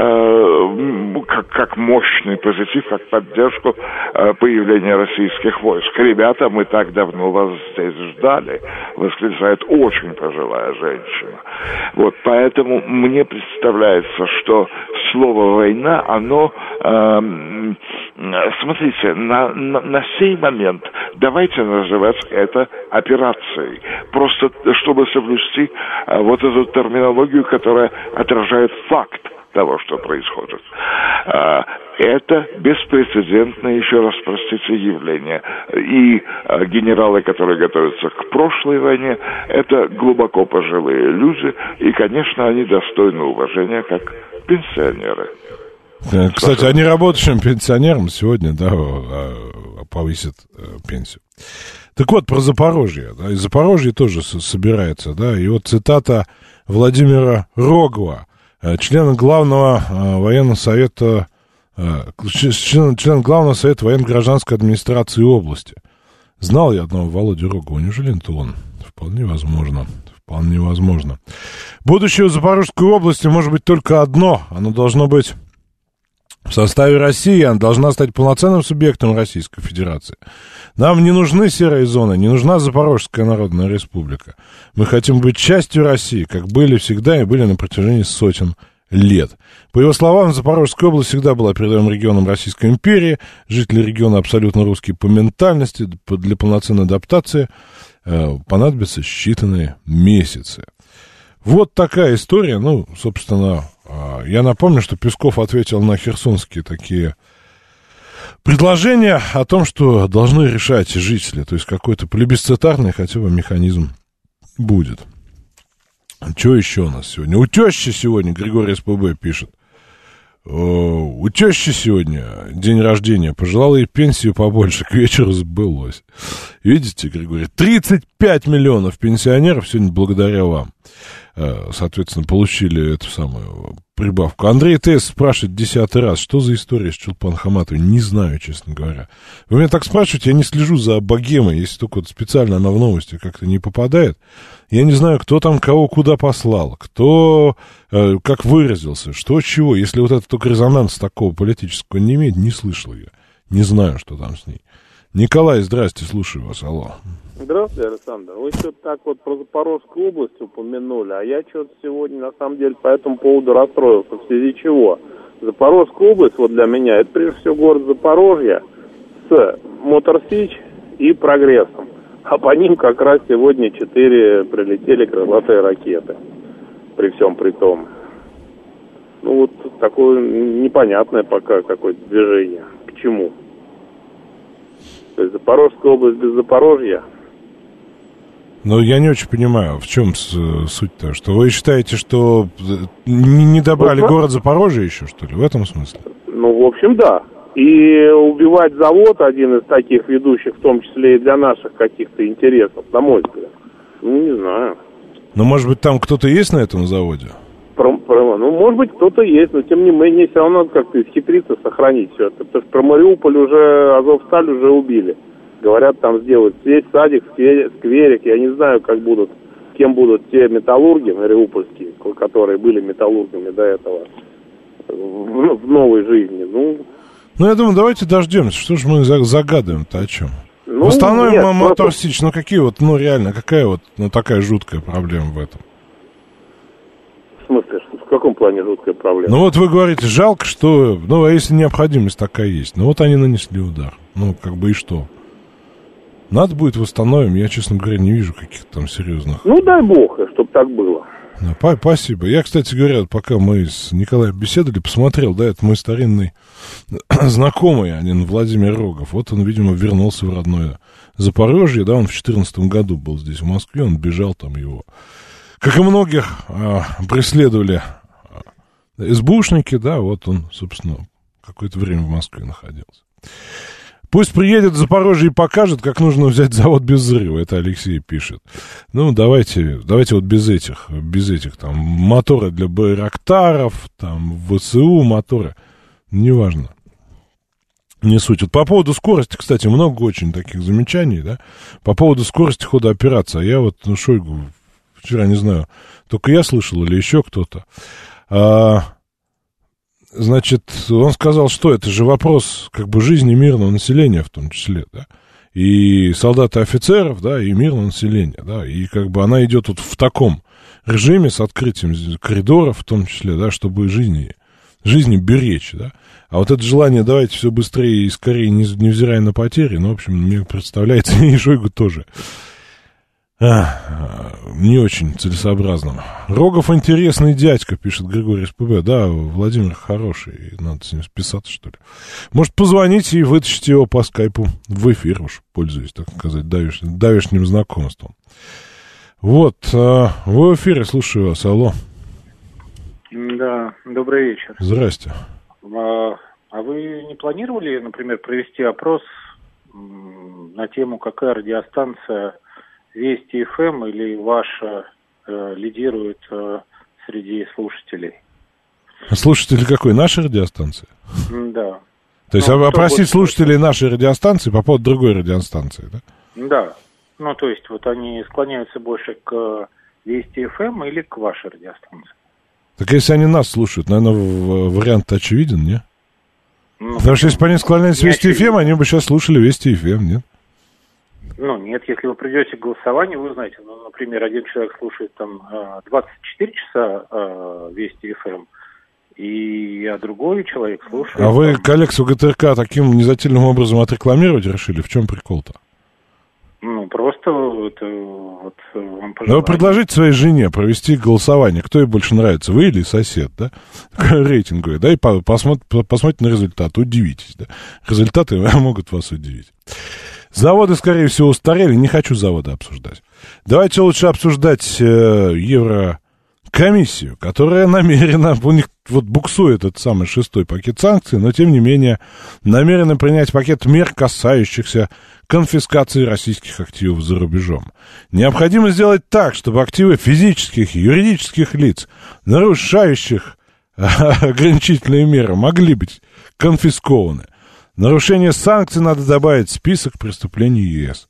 как мощный позитив, как поддержку появления российских войск. Ребята, мы так давно вас здесь ждали, восклицает очень пожилая женщина. Вот, поэтому мне представляется, что слово «война», оно, смотрите, на сей момент давайте называть это операцией, просто чтобы соблюсти вот эту терминологию, которая отражает факт того, что происходит. Это беспрецедентное, еще раз простите, явление. И генералы, которые готовятся к прошлой войне, это глубоко пожилые люди, и, конечно, они достойны уважения как пенсионеры. Кстати, они работающим пенсионерам сегодня, да, повысят пенсию. Так вот, про Запорожье. Да, и Запорожье тоже собирается, да, и вот цитата Владимира Рогова, члена Главного военного совета, член Главного совета военно-гражданской администрации области. Знал я одного Володю Рогова, неужели это он? Вполне возможно. Вполне возможно. Будущее у Запорожской области может быть только одно. Оно должно быть в составе России, она должна стать полноценным субъектом Российской Федерации. Нам не нужны серые зоны, не нужна Запорожская Народная Республика. Мы хотим быть частью России, как были всегда и были на протяжении сотен лет. По его словам, Запорожская область всегда была передовым регионом Российской империи. Жители региона абсолютно русские по ментальности. Для полноценной адаптации понадобятся считанные месяцы. Вот такая история. Ну, собственно, я напомню, что Песков ответил на херсонские такие предложения о том, что должны решать жители. То есть какой-то плебисцитарный хотя бы механизм будет. Что еще у нас сегодня? У тещи сегодня, Григорий СПБ пишет. У тещи сегодня день рождения. Пожелал ей пенсию побольше, к вечеру сбылось. Видите, Григорий, 35 миллионов пенсионеров сегодня благодаря вам, соответственно, получили эту самую прибавку. Андрей Т.С. спрашивает 10-й раз, что за история с Чулпан Хаматовой? Не знаю, честно говоря. Вы меня так спрашиваете, я не слежу за богемой, если только вот специально она в новости как-то не попадает. Я не знаю, кто там кого куда послал, кто как выразился, что чего. Если вот это только резонанс такого политического не имеет, не слышал я. Не знаю, что там с ней. Николай, здрасте, слушаю вас, алло. Здравствуйте, Александр. Вы что-то так вот про Запорожскую область упомянули, а я что-то сегодня, на самом деле, по этому поводу расстроился. В связи чего? Запорожская область, вот для меня, это прежде всего город Запорожье с Мотор-Сич и Прогрессом. А по ним как раз сегодня 4 прилетели крылатые ракеты. При всем при том. Ну вот такое непонятное пока какое-то движение. К чему? То есть Запорожская область без Запорожья. Ну, я не очень понимаю, в чем суть-то? Что вы считаете, что не добрали город Запорожье еще, что ли? В этом смысле? Ну, в общем, да. И убивать завод, один из таких ведущих, в том числе и для наших каких-то интересов, на мой взгляд, ну, не знаю. Ну, может быть, там кто-то есть на этом заводе? Ну, может быть, кто-то есть, но тем не менее, все равно надо как-то исхитриться, сохранить все это. Потому что про Мариуполь уже, Азовсталь уже убили. Говорят, там сделают весь садик, скверик. Я не знаю, кем будут те металлурги мариупольские, которые были металлургами до этого в новой жизни. Ну, я думаю, давайте дождемся. Что же мы загадываем-то о чем? Восстановим Мотор-Сич. Ну, какие вот, ну, реально, какая вот, ну, такая жуткая проблема в этом? В смысле, в каком плане жуткая проблема? Ну, вот вы говорите, жалко, что, ну, а если необходимость такая есть? Ну, вот они нанесли удар. Ну, как бы и что? Надо будет восстановим. Я, честно говоря, не вижу каких-то там серьезных... Ну, дай бог, чтобы так было. Спасибо. Я, кстати говоря, пока мы с Николаем беседовали, посмотрел, да, это мой старинный знакомый, Владимир Рогов. Вот он, видимо, вернулся в родное Запорожье, да, он в 2014 году был здесь, в Москве, он бежал, там его как и многих, преследовали СБУшники, да, вот он, собственно, какое-то время в Москве находился. Пусть приедет в Запорожье и покажет, как нужно взять завод без взрыва, это Алексей пишет. Ну, давайте вот без этих, там, моторы для байрактаров, там, ВСУ моторы, неважно. Не суть. Вот по поводу скорости, кстати, много очень таких замечаний, да, по поводу скорости хода операции. Я вот, Шойгу вчера, не знаю, только я слышал или еще кто-то. Значит, он сказал, что это же вопрос как бы жизни мирного населения в том числе, да, и солдат и офицеров, да, и мирного населения, да, и как бы она идет вот в таком режиме с открытием коридоров в том числе, да, чтобы жизни беречь, да, а вот это желание давайте все быстрее и скорее, невзирая на потери, ну, в общем, мне представляется, и Шойгу тоже. Не очень целесообразно. Рогов интересный дядька, пишет Григорий СПБ. Да, Владимир хороший, надо с ним списаться, что ли. Может, позвоните и вытащите его по скайпу в эфир, уж пользуюсь, так сказать, давешним знакомством. Вот, вы в эфире, слушаю вас, алло. Да, добрый вечер. Здрасте. А вы не планировали, например, провести опрос на тему, какая радиостанция Вести ФМ или ваша лидирует среди слушателей? Слушатели какой? Нашей радиостанции? Да. То есть опросить слушателей нашей радиостанции по поводу другой радиостанции, да? Да. Ну, то есть вот они склоняются больше к Вести ФМ или к вашей радиостанции? Так если они нас слушают, наверное, вариант очевиден, не? Ну, потому что если бы они склонялись к Вести ФМ, они бы сейчас слушали Вести ФМ, нет? Ну, нет, если вы придете к голосованию, вы знаете, ну, например, один человек слушает там 24 часа Вести ФМ, а другой человек слушает... А вы коллекцию ГТРК таким незатильным образом отрекламировать решили? В чем прикол-то? Ну, просто вот вам пожелаю. Ну, вы предложите своей жене провести голосование, кто ей больше нравится, вы или сосед, да? Рейтинговое, да, и посмотрите на результаты, удивитесь, да? Результаты могут вас удивить. Заводы, скорее всего, устарели. Не хочу заводы обсуждать. Давайте лучше обсуждать Еврокомиссию, которая намерена, у них вот буксует этот самый 6-й пакет санкций, но, тем не менее, намерена принять пакет мер, касающихся конфискации российских активов за рубежом. Необходимо сделать так, чтобы активы физических и юридических лиц, нарушающих ограничительные меры, могли быть конфискованы. Нарушение санкций надо добавить в список преступлений ЕС.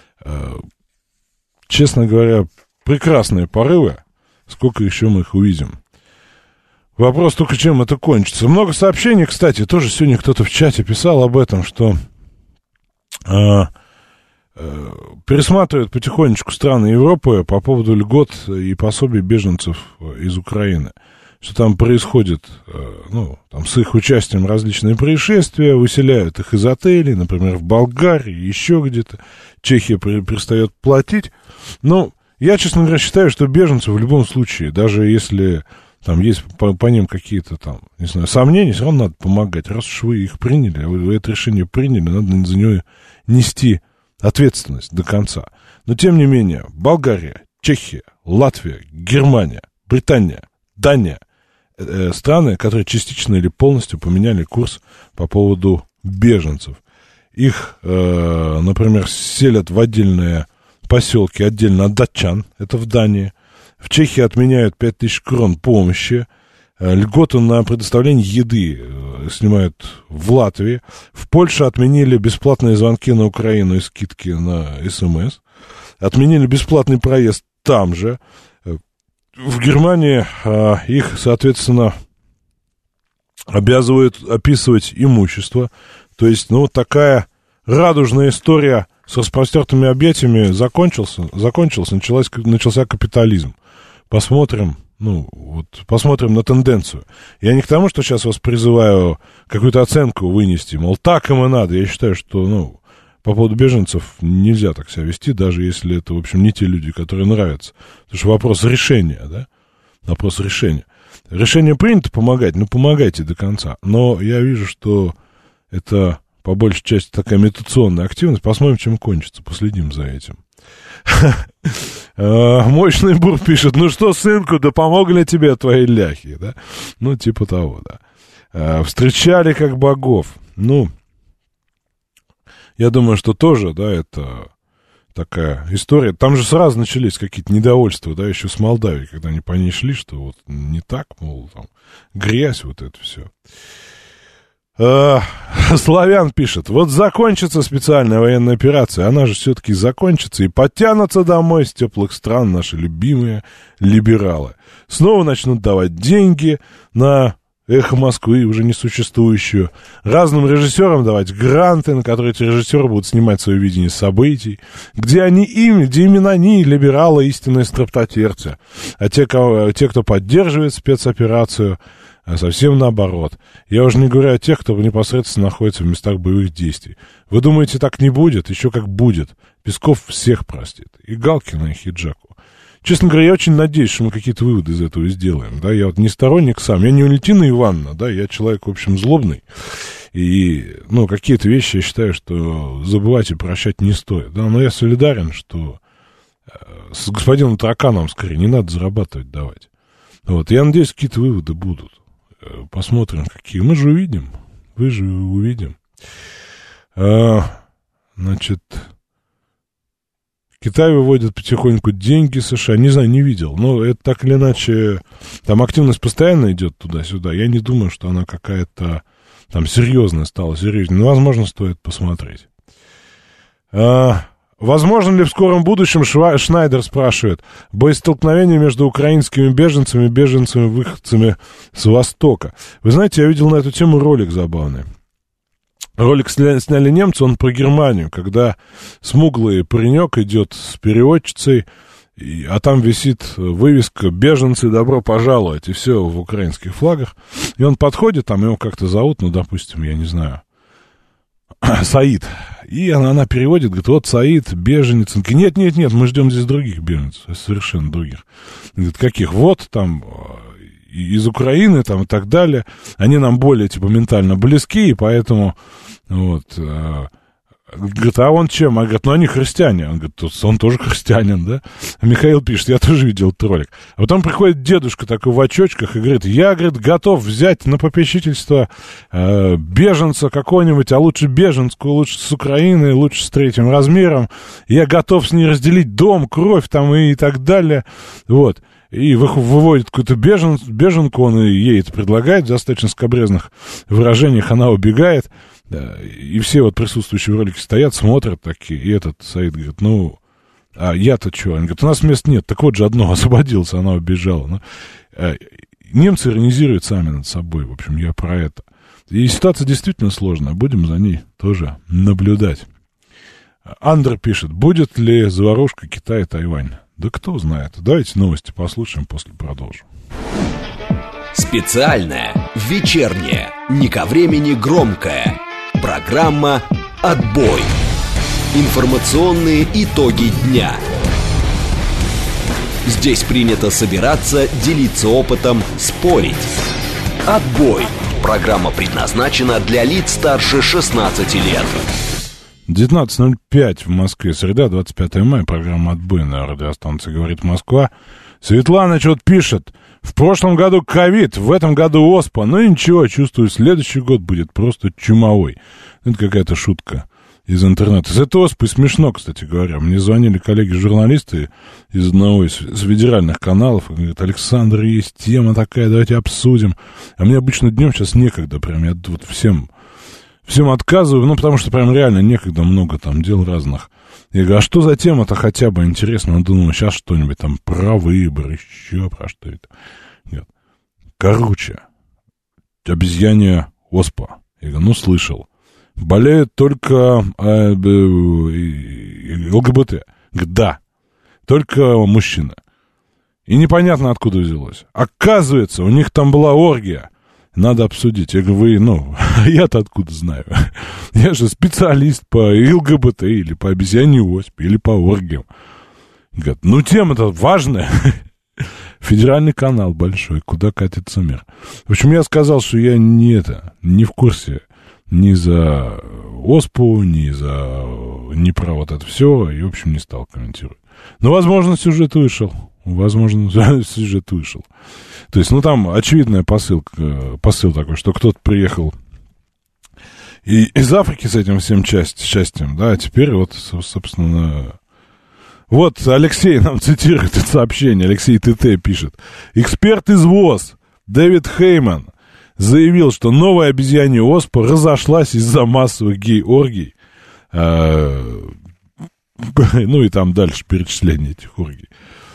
Честно говоря, прекрасные порывы. Сколько еще мы их увидим? Вопрос только, чем это кончится. Много сообщений, кстати, тоже сегодня кто-то в чате писал об этом, что пересматривают потихонечку страны Европы по поводу льгот и пособий беженцев из Украины. Что там происходит, ну, там с их участием различные происшествия, выселяют их из отелей, например, в Болгарии, еще где-то. Чехия перестает платить. Но я, честно говоря, считаю, что беженцы в любом случае, даже если там есть по ним какие-то там, не знаю, сомнения, все равно надо помогать. Раз уж вы их приняли, вы это решение приняли, надо за него нести ответственность до конца. Но, тем не менее, Болгария, Чехия, Латвия, Германия, Британия, Дания, страны, которые частично или полностью поменяли курс по поводу беженцев. Их, например, селят в отдельные поселки отдельно от датчан, это в Дании. В Чехии отменяют 5000 крон помощи. Льготы на предоставление еды снимают в Латвии. В Польше отменили бесплатные звонки на Украину и скидки на СМС. Отменили бесплатный проезд там же. В Германии их, соответственно, обязывают описывать имущество. То есть, ну, вот такая радужная история с распростертыми объятиями закончился, начался капитализм. Посмотрим на тенденцию. Я не к тому, что сейчас вас призываю какую-то оценку вынести, мол, так им и надо. Я считаю, что, по поводу беженцев нельзя так себя вести, даже если это, в общем, не те люди, которые нравятся. Потому что вопрос решения, да? Вопрос решения. Решение принято помогать, помогайте до конца. Но я вижу, что это, по большей части, такая имитационная активность. Посмотрим, чем кончится, последим за этим. Мощный Бур пишет: ну что, сынку, да помогли тебе твои ляхи, да? Ну, типа того, да. Встречали как богов. Ну, я думаю, что тоже, да, это такая история. Там же сразу начались какие-то недовольства, да, еще с Молдавией, когда они по ней шли, что вот не так, мол, там, грязь, вот это все. Славян пишет: вот закончится специальная военная операция, она же все-таки закончится, и подтянутся домой с теплых стран наши любимые либералы. Снова начнут давать деньги на «Эхо Москвы», уже несуществующую, разным режиссерам давать гранты, на которые эти режиссеры будут снимать свое видение событий, где именно они, либералы, истинные строптотерцы, а те, кто поддерживает спецоперацию, совсем наоборот. Я уже не говорю о тех, кто непосредственно находится в местах боевых действий. Вы думаете, так не будет? Еще как будет. Песков всех простит. И Галкина, и Хиджаку. Честно говоря, я очень надеюсь, что мы какие-то выводы из этого сделаем. Да? Я вот не сторонник сам. Я не Валентина Ивановна, да, я человек, в общем, злобный. И, ну, какие-то вещи я считаю, что забывать и прощать не стоит. Да? Но я солидарен, что с господином Таракановым скорее не надо зарабатывать давать. Вот. Я надеюсь, какие-то выводы будут. Посмотрим, какие. Мы же увидим. Вы же увидим. Значит, Китай выводит потихоньку деньги США. Не знаю, не видел. Но это так или иначе... Там активность постоянно идет туда-сюда. Я не думаю, что она какая-то там серьезная стала, серьезнее. Но, возможно, стоит посмотреть. Возможно ли в скором будущем, Шнайдер спрашивает, боестолкновение между украинскими беженцами и беженцами-выходцами с Востока? Вы знаете, я видел на эту тему ролик забавный. Ролик сняли немцы, он про Германию, когда смуглый паренек идет с переводчицей, а там висит вывеска «Беженцы, добро пожаловать», и все в украинских флагах. И он подходит, там его как-то зовут, ну, допустим, я не знаю, Саид. И она переводит, говорит: вот Саид, беженец. Он говорит: нет, мы ждем здесь других беженцев, совершенно других. Говорит: каких? Вот там из Украины там и так далее. Они нам более, типа, ментально близки, и поэтому вот... Говорит: а он чем? А говорит: ну они христиане. Он говорит: он тоже христианин, да? А Михаил пишет: я тоже видел этот ролик. А потом приходит дедушка такой в очочках и говорит: я, говорит, готов взять на попечительство беженца какого-нибудь, а лучше беженскую, лучше с Украины, лучше с третьим размером. Я готов с ней разделить дом, кровь там и так далее. Вот. И выводит какую-то беженку, он ей это предлагает в достаточно скабрезных выражениях, она убегает. Да, и все вот присутствующие в ролике стоят, смотрят такие, и этот Саид говорит: ну, а я-то что? Он говорит: у нас мест нет. Так вот же одно освободилось, она убежала. Ну, немцы иронизируют сами над собой, в общем, я про это. И ситуация действительно сложная, будем за ней тоже наблюдать. Андер пишет: будет ли заварушка Китай и Тайвань? Да кто знает. Давайте новости послушаем, после продолжим. Специальная, вечерняя, не ко времени громкая. Программа «Отбой». Информационные итоги дня. Здесь принято собираться, делиться опытом, спорить. «Отбой». Программа предназначена для лиц старше 16 лет. 19:05 в Москве, среда, 25 мая, программа «Отбой» на радиостанции «Говорит Москва». Светлана что-то пишет: в прошлом году ковид, в этом году оспа. Ну и ничего, чувствую, следующий год будет просто чумовой. Это какая-то шутка из интернета. С этой оспой смешно, кстати говоря. Мне звонили коллеги-журналисты из одного из федеральных каналов и говорят: Александр, есть тема такая, давайте обсудим. А мне обычно днем сейчас некогда, прям я вот всем отказываю, ну, потому что прям реально некогда, много там дел разных. Я говорю: а что за тема-то хотя бы интересно? Он думал, сейчас что-нибудь там про выборы, еще про что это. Говорит: короче, обезьянья оспа. Я говорю: ну, слышал. Болеют только ЛГБТ. Говорит: да, только мужчины. И непонятно, откуда взялось. Оказывается, у них там была оргия. Надо обсудить. Я говорю: я-то откуда знаю? Я же специалист по ЛГБТ или по обезьяньей оспе, или по оргиям. Говорят: ну, тема-то важная. Федеральный канал большой, куда катится мир. В общем, я сказал, что я не в курсе ни за ОСПУ, ни про вот это все, и, в общем, не стал комментировать. Но, возможно, сюжет вышел. То есть, ну, там очевидный посыл такой, что кто-то приехал из Африки с этим всем счастьем, да, а теперь вот, собственно... Вот Алексей нам цитирует это сообщение, Алексей ТТ пишет. Эксперт из ВОЗ Дэвид Хейман заявил, что новая обезьянья оспа разошлась из-за массовых гей-оргий. Ну и там дальше перечисление этих оргий.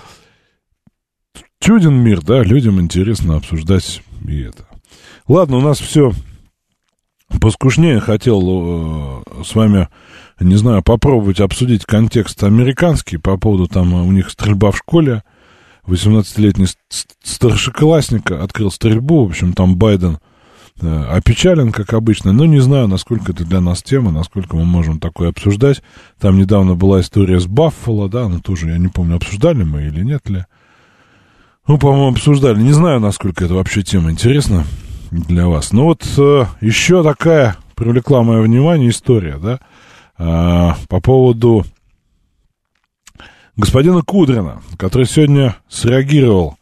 Чуден мир, да, людям интересно обсуждать и это. Ладно, у нас все поскушнее. Хотел с вами, не знаю, попробовать обсудить контекст американский по поводу там у них стрельба в школе. 18-летний старшеклассник открыл стрельбу. В общем, там Байден опечален, как обычно. Но не знаю, насколько это для нас тема, насколько мы можем такое обсуждать. Там недавно была история с Баффало, да, но тоже, я не помню, обсуждали мы или нет ли. Ну, по-моему, обсуждали. Не знаю, насколько это вообще тема интересна для вас. Но вот еще такая привлекла мое внимание история, да, по поводу господина Кудрина, который сегодня среагировал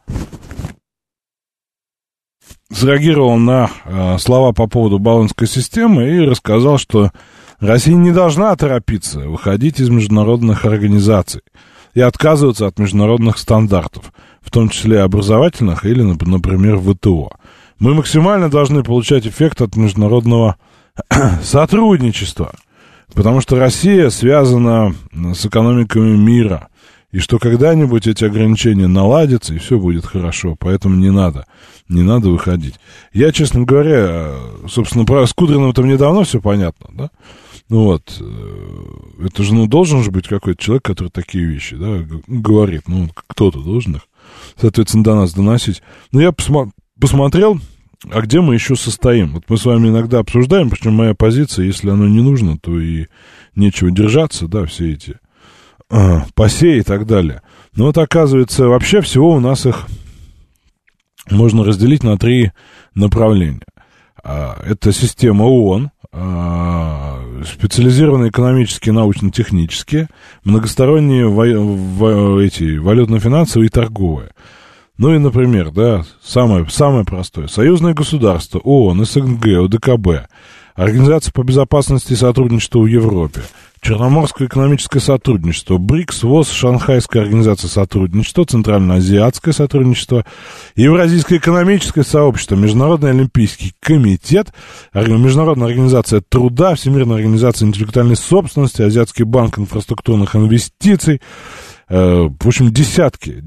на слова по поводу баллонской системы и рассказал, что Россия не должна торопиться выходить из международных организаций и отказываться от международных стандартов, в том числе образовательных или, например, ВТО. Мы максимально должны получать эффект от международного сотрудничества, потому что Россия связана с экономиками мира, и что когда-нибудь эти ограничения наладятся, и все будет хорошо, поэтому не надо выходить. Я, честно говоря, собственно, с Кудриным-то мне давно все понятно, да? Ну вот, это же, должен же быть какой-то человек, который такие вещи, да, говорит, кто-то должен их, соответственно, до нас доносить. Но я посмотрел, а где мы еще состоим. Вот мы с вами иногда обсуждаем, причем моя позиция, если оно не нужно, то и нечего держаться, да, все эти посеи и так далее. Но вот оказывается, вообще всего у нас их можно разделить на 3 направления. Это система ООН, специализированные экономические, научно-технические, многосторонние валютно-финансовые и торговые. Ну и, например, да, самое простое. Союзное государство, ООН, СНГ, ОДКБ, Организация по безопасности и сотрудничеству в Европе, Черноморское экономическое сотрудничество, БРИКС, ВОЗ, Шанхайская организация сотрудничества, Центральноазиатское сотрудничество, Евразийское экономическое сообщество, Международный олимпийский комитет, Международная организация труда, Всемирная организация интеллектуальной собственности, Азиатский банк инфраструктурных инвестиций. В общем, десятки,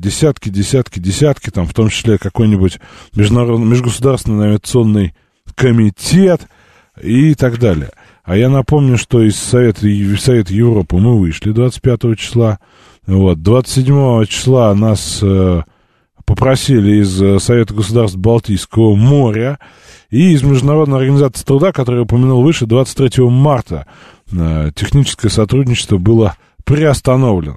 там, в том числе какой-нибудь межгосударственный авиационный комитет и так далее. А я напомню, что из Совета Европы мы вышли 25 числа. Вот, 27 числа нас попросили из Совета государств Балтийского моря и из Международной организации труда, которую я упомянул выше, 23 марта техническое сотрудничество было приостановлено.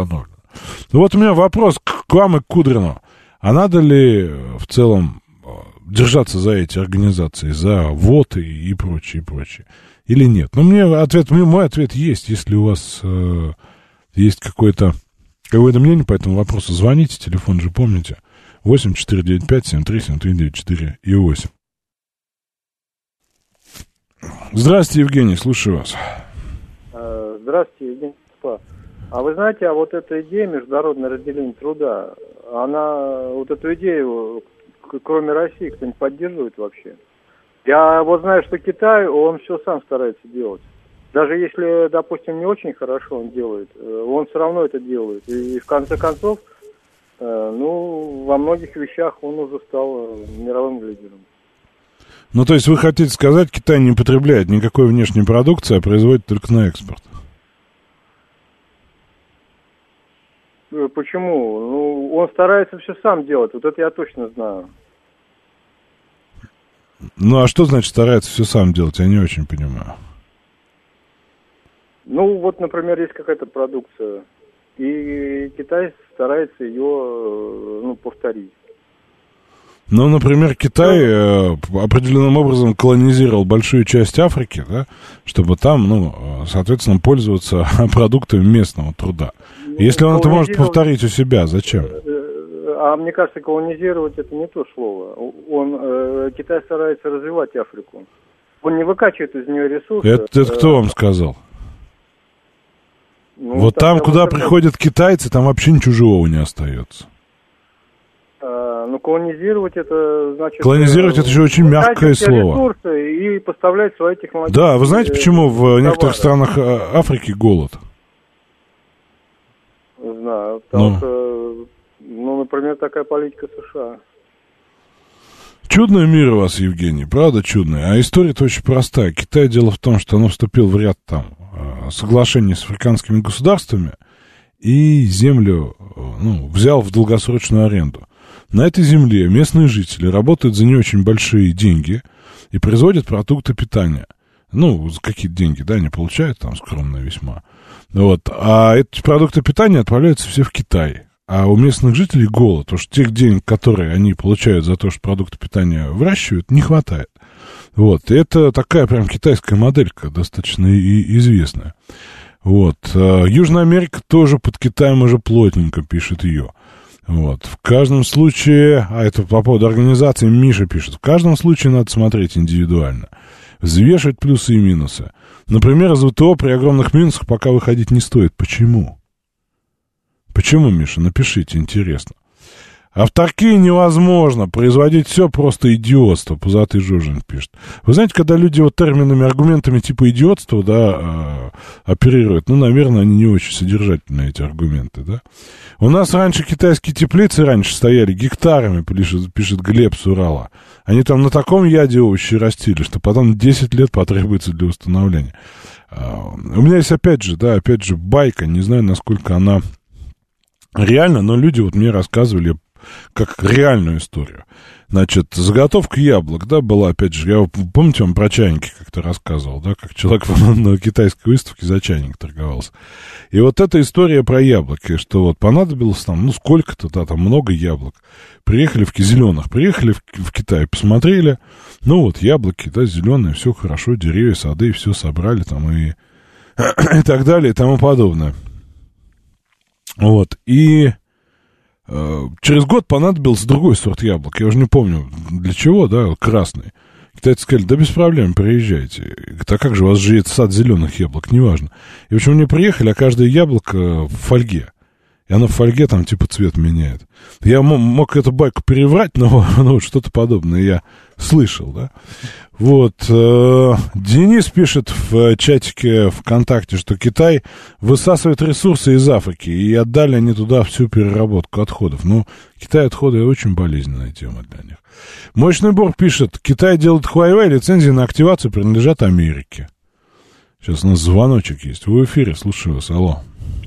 Вот у меня вопрос к вам и к Кудрину. А надо ли в целом держаться за эти организации, за ВОТ и прочее? Или нет? Ну, мой ответ есть. Если у вас есть какое-то мнение по этому вопросу, звоните, телефон же помните. 8-495-73-73-94 и 8. Здравствуйте, Евгений, слушаю вас. Здравствуйте, Евгений. А вы знаете, а вот эта идея международного разделения труда, вот эту идею, кроме России, кто-нибудь поддерживает вообще? Я вот знаю, что Китай, он все сам старается делать. Даже если, допустим, не очень хорошо он делает, он все равно это делает. И в конце концов, во многих вещах он уже стал мировым лидером. Ну, то есть вы хотите сказать, Китай не потребляет никакой внешней продукции, а производит только на экспорт? Почему? Он старается все сам делать, вот это я точно знаю. Ну, а что значит старается все сам делать? Я не очень понимаю. Вот, например, есть какая-то продукция, и Китай старается ее, повторить. Ну, например, Китай определенным образом колонизировал большую часть Африки, да, чтобы там, ну, соответственно, пользоваться продуктами местного труда. Если он это может повторить у себя, зачем? А мне кажется, колонизировать это не то слово. Китай старается развивать Африку. Он не выкачивает из нее ресурсы. Это кто вам сказал? Ну, вот там, куда приходят китайцы, там вообще ничего живого не остается. Ну, колонизировать это значит... Колонизировать это еще очень мягкое слово. Ресурсы и поставлять свои технологии. Да, вы знаете, почему в некоторых странах Африки голод? Знаю. Потому что, например, такая политика США. Чудный мир у вас, Евгений, правда чудный. А история-то очень простая. Китай, дело в том, что оно вступил в ряд там соглашений с африканскими государствами и землю взял в долгосрочную аренду. На этой земле местные жители работают за не очень большие деньги и производят продукты питания. Ну, за какие-то деньги, да, они получают там скромные весьма. Вот. А эти продукты питания отправляются все в Китай. А у местных жителей голод, потому что тех денег, которые они получают за то, что продукты питания выращивают, не хватает. Вот. И это такая прям китайская моделька, достаточно известная. Вот. Южная Америка тоже под Китаем уже плотненько пишет ее. Вот. В каждом случае, а это по поводу организации, Миша пишет, в каждом случае надо смотреть индивидуально, взвешивать плюсы и минусы. Например, из ВТО при огромных минусах пока выходить не стоит. Почему? Почему, Миша? Напишите, интересно. Авторкия невозможно, производить все просто идиотство, Пузатый Жужин пишет. Вы знаете, когда люди вот терминами, аргументами типа идиотства, да, оперируют, наверное, они не очень содержательные, эти аргументы, да. У нас раньше китайские теплицы стояли гектарами, пишет Глеб с Урала. Они там на таком яде овощи растили, что потом 10 лет потребуется для установления. У меня есть опять же байка, не знаю, насколько она реальна, но люди вот мне рассказывали как реальную историю. Значит, заготовка яблок, да, была, опять же, я, помните, вам про чайники как-то рассказывал, да, как человек на китайской выставке за чайник торговался. И вот эта история про яблоки, что вот понадобилось там, сколько-то, да, там много яблок. Приехали в Китай, посмотрели, яблоки, да, зеленые, все хорошо, деревья, сады, все собрали там и так далее, и тому подобное. Вот, и через год понадобился другой сорт яблок. Я уже не помню, для чего, да, красный. Китайцы сказали, да без проблем, приезжайте. Говорит, а как же, у вас же есть сад зеленых яблок, неважно. И в общем, они приехали, а каждое яблоко в фольге. И оно в фольге там типа цвет меняет. Я мог эту байку переврать, но что-то подобное я слышал, да. Вот, Денис пишет в чатике ВКонтакте, что Китай высасывает ресурсы из Африки, и отдали они туда всю переработку отходов. Китай отходы очень болезненная тема для них. Мощный Бор пишет, Китай делает Huawei, лицензии на активацию принадлежат Америке. Сейчас у нас звоночек есть. Вы в эфире, слушаю вас, алло.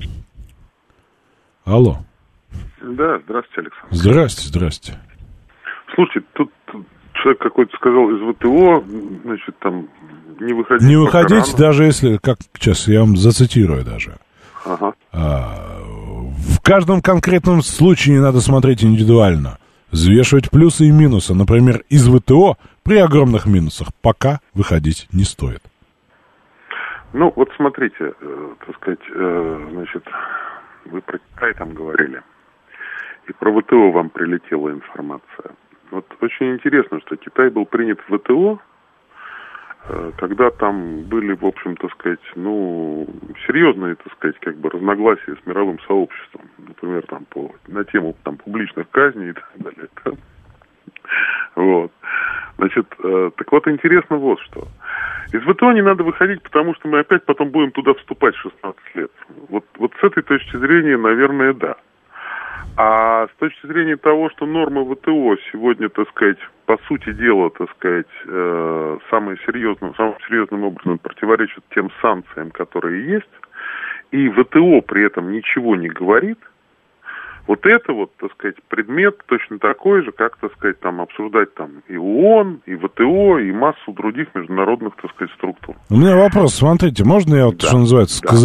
Алло. Да, здравствуйте, Александр. Здрасте. Слушайте, тут человек какой-то сказал из ВТО, значит, там, не выходить. Не выходить, даже если, как сейчас, я вам зацитирую даже. Ага. В каждом конкретном случае надо смотреть индивидуально. Взвешивать плюсы и минусы. Например, из ВТО при огромных минусах пока выходить не стоит. Вот смотрите, так сказать, значит, вы про Китай там говорили. И про ВТО вам прилетела информация. Вот очень интересно, что Китай был принят в ВТО, когда там были, в общем, так сказать, серьезные, так сказать, как бы разногласия с мировым сообществом. Например, там на тему там публичных казней и так далее. Да? Вот. Значит, так вот интересно вот что. Из ВТО не надо выходить, потому что мы опять потом будем туда вступать 16 лет. Вот с этой точки зрения, наверное, да. А с точки зрения того, что нормы ВТО сегодня, так сказать, по сути дела, так сказать, самым серьезным образом противоречат тем санкциям, которые есть, и ВТО при этом ничего не говорит, вот это вот, так сказать, предмет точно такой же, как, так сказать, там обсуждать там и ООН, и ВТО, и массу других международных, так сказать, структур. У меня вопрос, смотрите, можно я что называется, с козырей?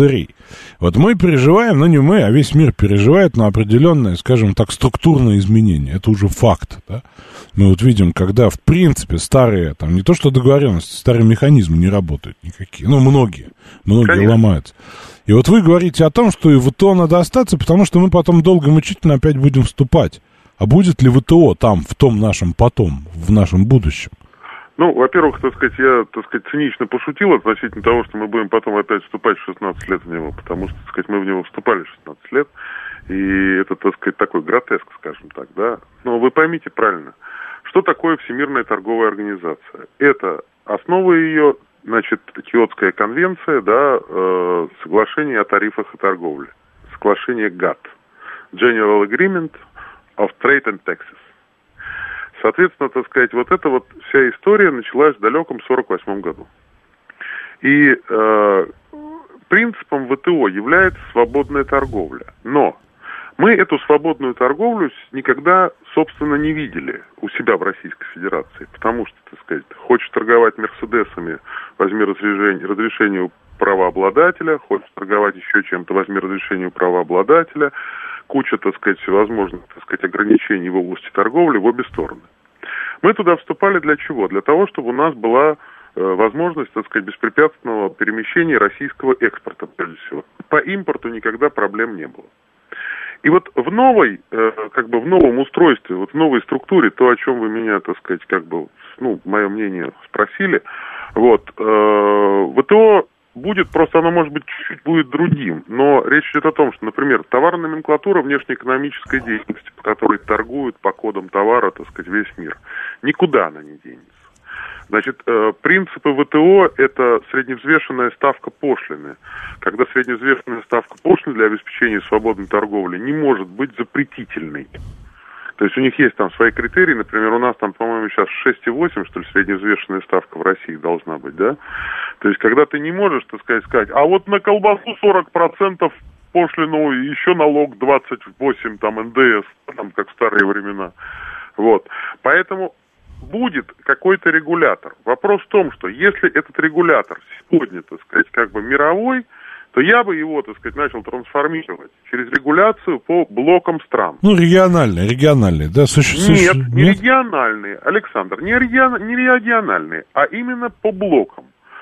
Вот мы переживаем, не мы, а весь мир переживает на определенное, скажем так, структурное изменение. Это уже факт, да? Мы вот видим, когда, в принципе, старые, там, не то что договоренности, старые механизмы не работают никакие. Многие Конечно. Ломаются. И вот вы говорите о том, что и в ВТО надо остаться, потому что мы потом долго и мучительно опять будем вступать. А будет ли ВТО там, в том нашем потом, в нашем будущем? Во-первых, я, цинично пошутил относительно того, что мы будем потом опять вступать в 16 лет в него, потому что, мы в него вступали 16 лет, и это, такой гротеск, скажем так, да. Но вы поймите правильно, что такое Всемирная торговая организация? Это основа ее, Киотская конвенция, да, соглашение о тарифах и торговле, соглашение ГАТТ, General Agreement of Trade and Taxes. Соответственно, вот эта вот вся история началась в далеком 1948 году. И принципом ВТО является свободная торговля. Но мы эту свободную торговлю никогда, собственно, не видели у себя в Российской Федерации. Потому что, хочешь торговать Мерседесами, возьми разрешение у правообладателя, хочешь торговать еще чем-то, возьми разрешение у правообладателя. Куча, всевозможных, ограничений в области торговли в обе стороны. Мы туда вступали для чего? Для того, чтобы у нас была возможность, беспрепятственного перемещения российского экспорта, прежде всего. По импорту никогда проблем не было. И вот в новой, в новом устройстве, в новой структуре, то, о чем вы меня, мое мнение спросили, ВТО будет, просто оно, может быть, чуть-чуть будет другим. Но речь идет о том, что, например, товарная номенклатура внешнеэкономической деятельности, по которой торгуют по кодам товара, весь мир, никуда она не денется. Принципы ВТО – это средневзвешенная ставка пошлины. Когда средневзвешенная ставка пошлины для обеспечения свободной торговли не может быть запретительной. То есть у них есть там свои критерии, например, у нас там, по-моему, сейчас 6,8, что ли, средневзвешенная ставка в России должна быть, да? То есть когда ты не можешь, сказать, а вот на колбасу 40% пошлину и еще налог 28, там, НДС, там, как в старые времена. Поэтому будет какой-то регулятор. Вопрос в том, что если этот регулятор сегодня, мировой, то я бы его, начал трансформировать через регуляцию по блокам стран. Региональные, да? Нет, не региональные, Александр, не региональные, а именно по блокам.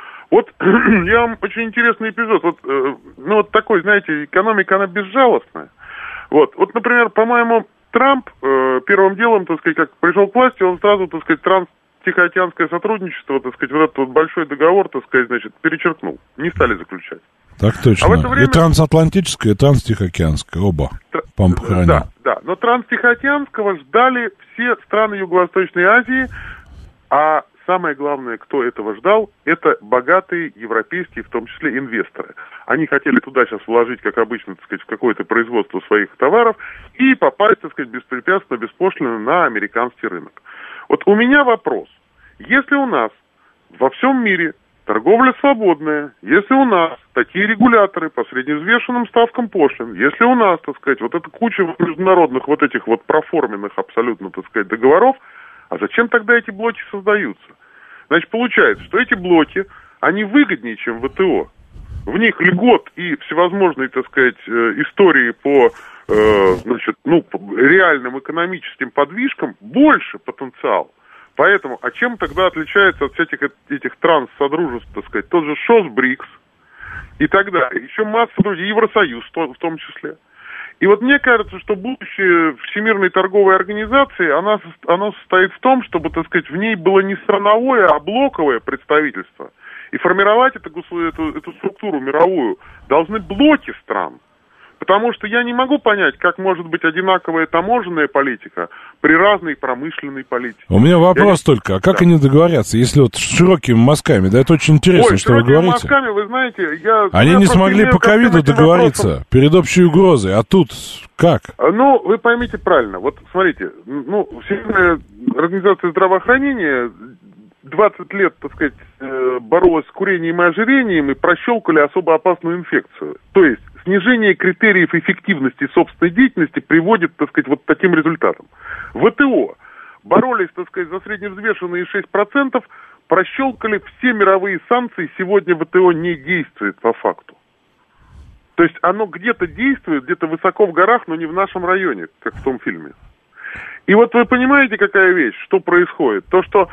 Я вам очень интересный эпизод. Такой, экономика, она безжалостная. Например, по-моему, Трамп первым делом, как пришел к власти, он сразу, транстихоокеанское сотрудничество, этот большой договор, перечеркнул. Не стали заключать. Так точно. А в это время... И трансатлантическое, и транстихоокеанское, оба. Да. Но транстихоокеанского ждали все страны Юго-Восточной Азии, а самое главное, кто этого ждал, это богатые европейские, в том числе, инвесторы. Они хотели туда сейчас вложить, как обычно, в какое-то производство своих товаров и попасть, беспрепятственно, беспошлино на американский рынок. У меня вопрос. Если у нас во всем мире торговля свободная, если у нас такие регуляторы по средневзвешенным ставкам пошлин, если у нас, эта куча международных проформенных абсолютно, договоров, а зачем тогда эти блоки создаются? Получается, что эти блоки, они выгоднее, чем ВТО. В них льгот и всевозможные, истории по, реальным экономическим подвижкам больше потенциал. Поэтому, а чем тогда отличается от всяких этих транссодружеств, тот же ШОС, БРИКС и так далее. Еще масса других, Евросоюз в том числе. И мне кажется, что будущее Всемирной торговой организации, оно состоит в том, чтобы, в ней было не страновое, а блоковое представительство. И формировать эту структуру мировую должны блоки стран. Потому что я не могу понять, как может быть одинаковая таможенная политика при разной промышленной политике. У меня вопрос только, а как они договорятся, если с широкими мазками? Да это очень интересно, что вы говорите. Мазками, вы знаете, Они не смогли по ковиду договориться перед общей угрозой, а тут как? Вы поймите правильно. Смотрите, Всемирная организация здравоохранения 20 лет, боролась с курением и ожирением и прощелкали особо опасную инфекцию. То есть снижение критериев эффективности собственной деятельности приводит, таким результатам. ВТО боролись, за средневзвешенные 6%, прощелкали все мировые санкции, сегодня ВТО не действует по факту. То есть оно где-то действует, где-то высоко в горах, но не в нашем районе, как в том фильме. И вот вы понимаете, какая вещь, что происходит? То, что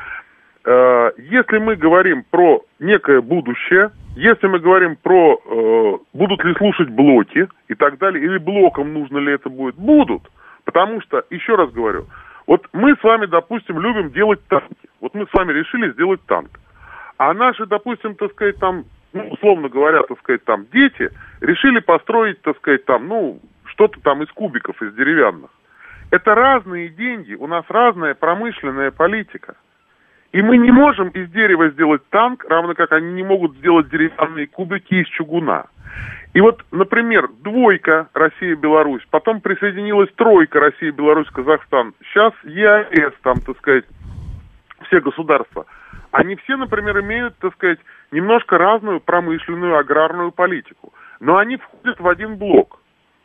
если мы говорим про некое будущее, если мы говорим про будут ли слушать блоки и так далее, или блокам нужно ли это будет, будут. Потому что, еще раз говорю, вот мы с вами, допустим, любим делать танки. Вот мы с вами решили сделать танк. А наши, допустим, так сказать, там, ну, условно говоря, так сказать, там, дети решили построить, так сказать, там, ну, что-то там из кубиков, из деревянных. Это разные деньги, у нас разная промышленная политика. И мы не можем из дерева сделать танк, равно как они не могут сделать деревянные кубики из чугуна. И вот, например, 2 Россия-Беларусь, потом присоединилась 3 Россия-Беларусь, Казахстан. Сейчас ЕАЭС, там, так сказать, все государства. Они все, например, имеют, так сказать, немножко разную промышленную, аграрную политику. Но они входят в один блок.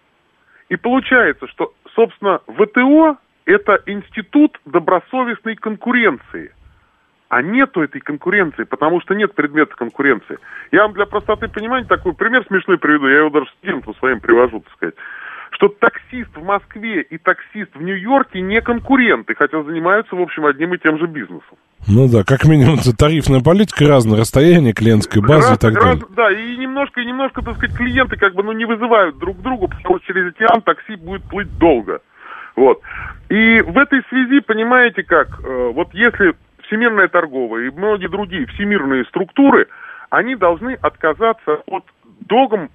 И получается, что, собственно, ВТО – это институт добросовестной конкуренции. А нету этой конкуренции, потому что нет предмета конкуренции. Я вам для простоты понимания такой пример смешной приведу, я его даже студентам своим привожу, так сказать. Что таксист в Москве и таксист в Нью-Йорке не конкуренты, хотя занимаются, в общем, одним и тем же бизнесом. Ну да, как минимум, тарифная политика, разное расстояние, клиентской базы и так далее. Да, и немножко, так сказать, клиенты как бы, ну, не вызывают друг друга, потому что через океан такси будет плыть долго. Вот. И в этой связи, понимаете как, вот если Всемирная торговая и многие другие всемирные структуры, они должны отказаться от догм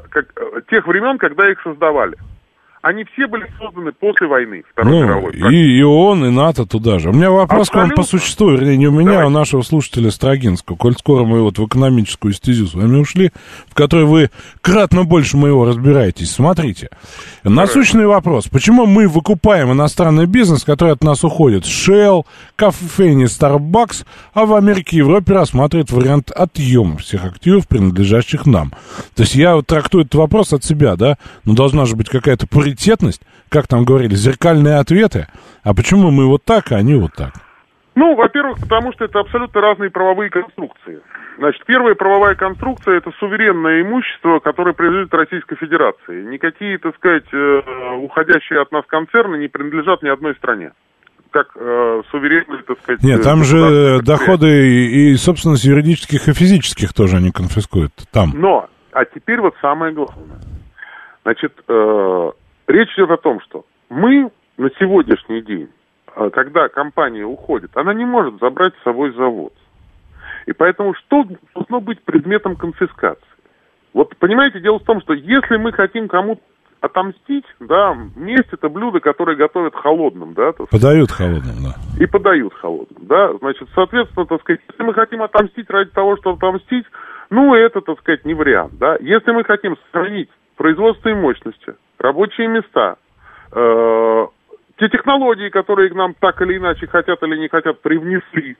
тех времен, когда их создавали. Они все были созданы после войны, Второй мировой. И ООН, и НАТО туда же. У меня вопрос к вам по существу, вернее, не у меня, а у нашего слушателя Строгинского. Коль скоро мы вот в экономическую стезю с вами ушли, в которой вы кратно больше моего разбираетесь. Смотрите, насущный вопрос. Почему мы выкупаем иностранный бизнес, который от нас уходит? Shell, кофейни Starbucks, а в Америке и Европе рассматривают вариант отъема всех активов, принадлежащих нам. То есть я вот трактую этот вопрос от себя, да? Но должна же быть какая-то паритетность, как там говорили, зеркальные ответы. А почему мы вот так, а они вот так? Ну, во-первых, потому что это абсолютно разные правовые конструкции. Значит, первая правовая конструкция – это суверенное имущество, которое принадлежит Российской Федерации. Никакие, так сказать, уходящие от нас концерны не принадлежат ни одной стране. Как суверенные, так сказать... Нет, там же доходы и собственность юридических и физических тоже они конфискуют там. Но, а теперь вот самое главное. Значит, речь идет о том, что мы на сегодняшний день, когда компания уходит, она не может забрать с собой завод. И поэтому что должно быть предметом конфискации? Вот, понимаете, дело в том, что если мы хотим кому-то отомстить, да, месть – это блюдо, которое готовят холодным, да. Подают холодным, да. И подают холодным, да. Значит, соответственно, так сказать, если мы хотим отомстить ради того, чтобы отомстить, ну, это, так сказать, не вариант, да. Если мы хотим сохранить производственные мощности, рабочие места, те технологии, которые к нам так или иначе хотят или не хотят, привнесли.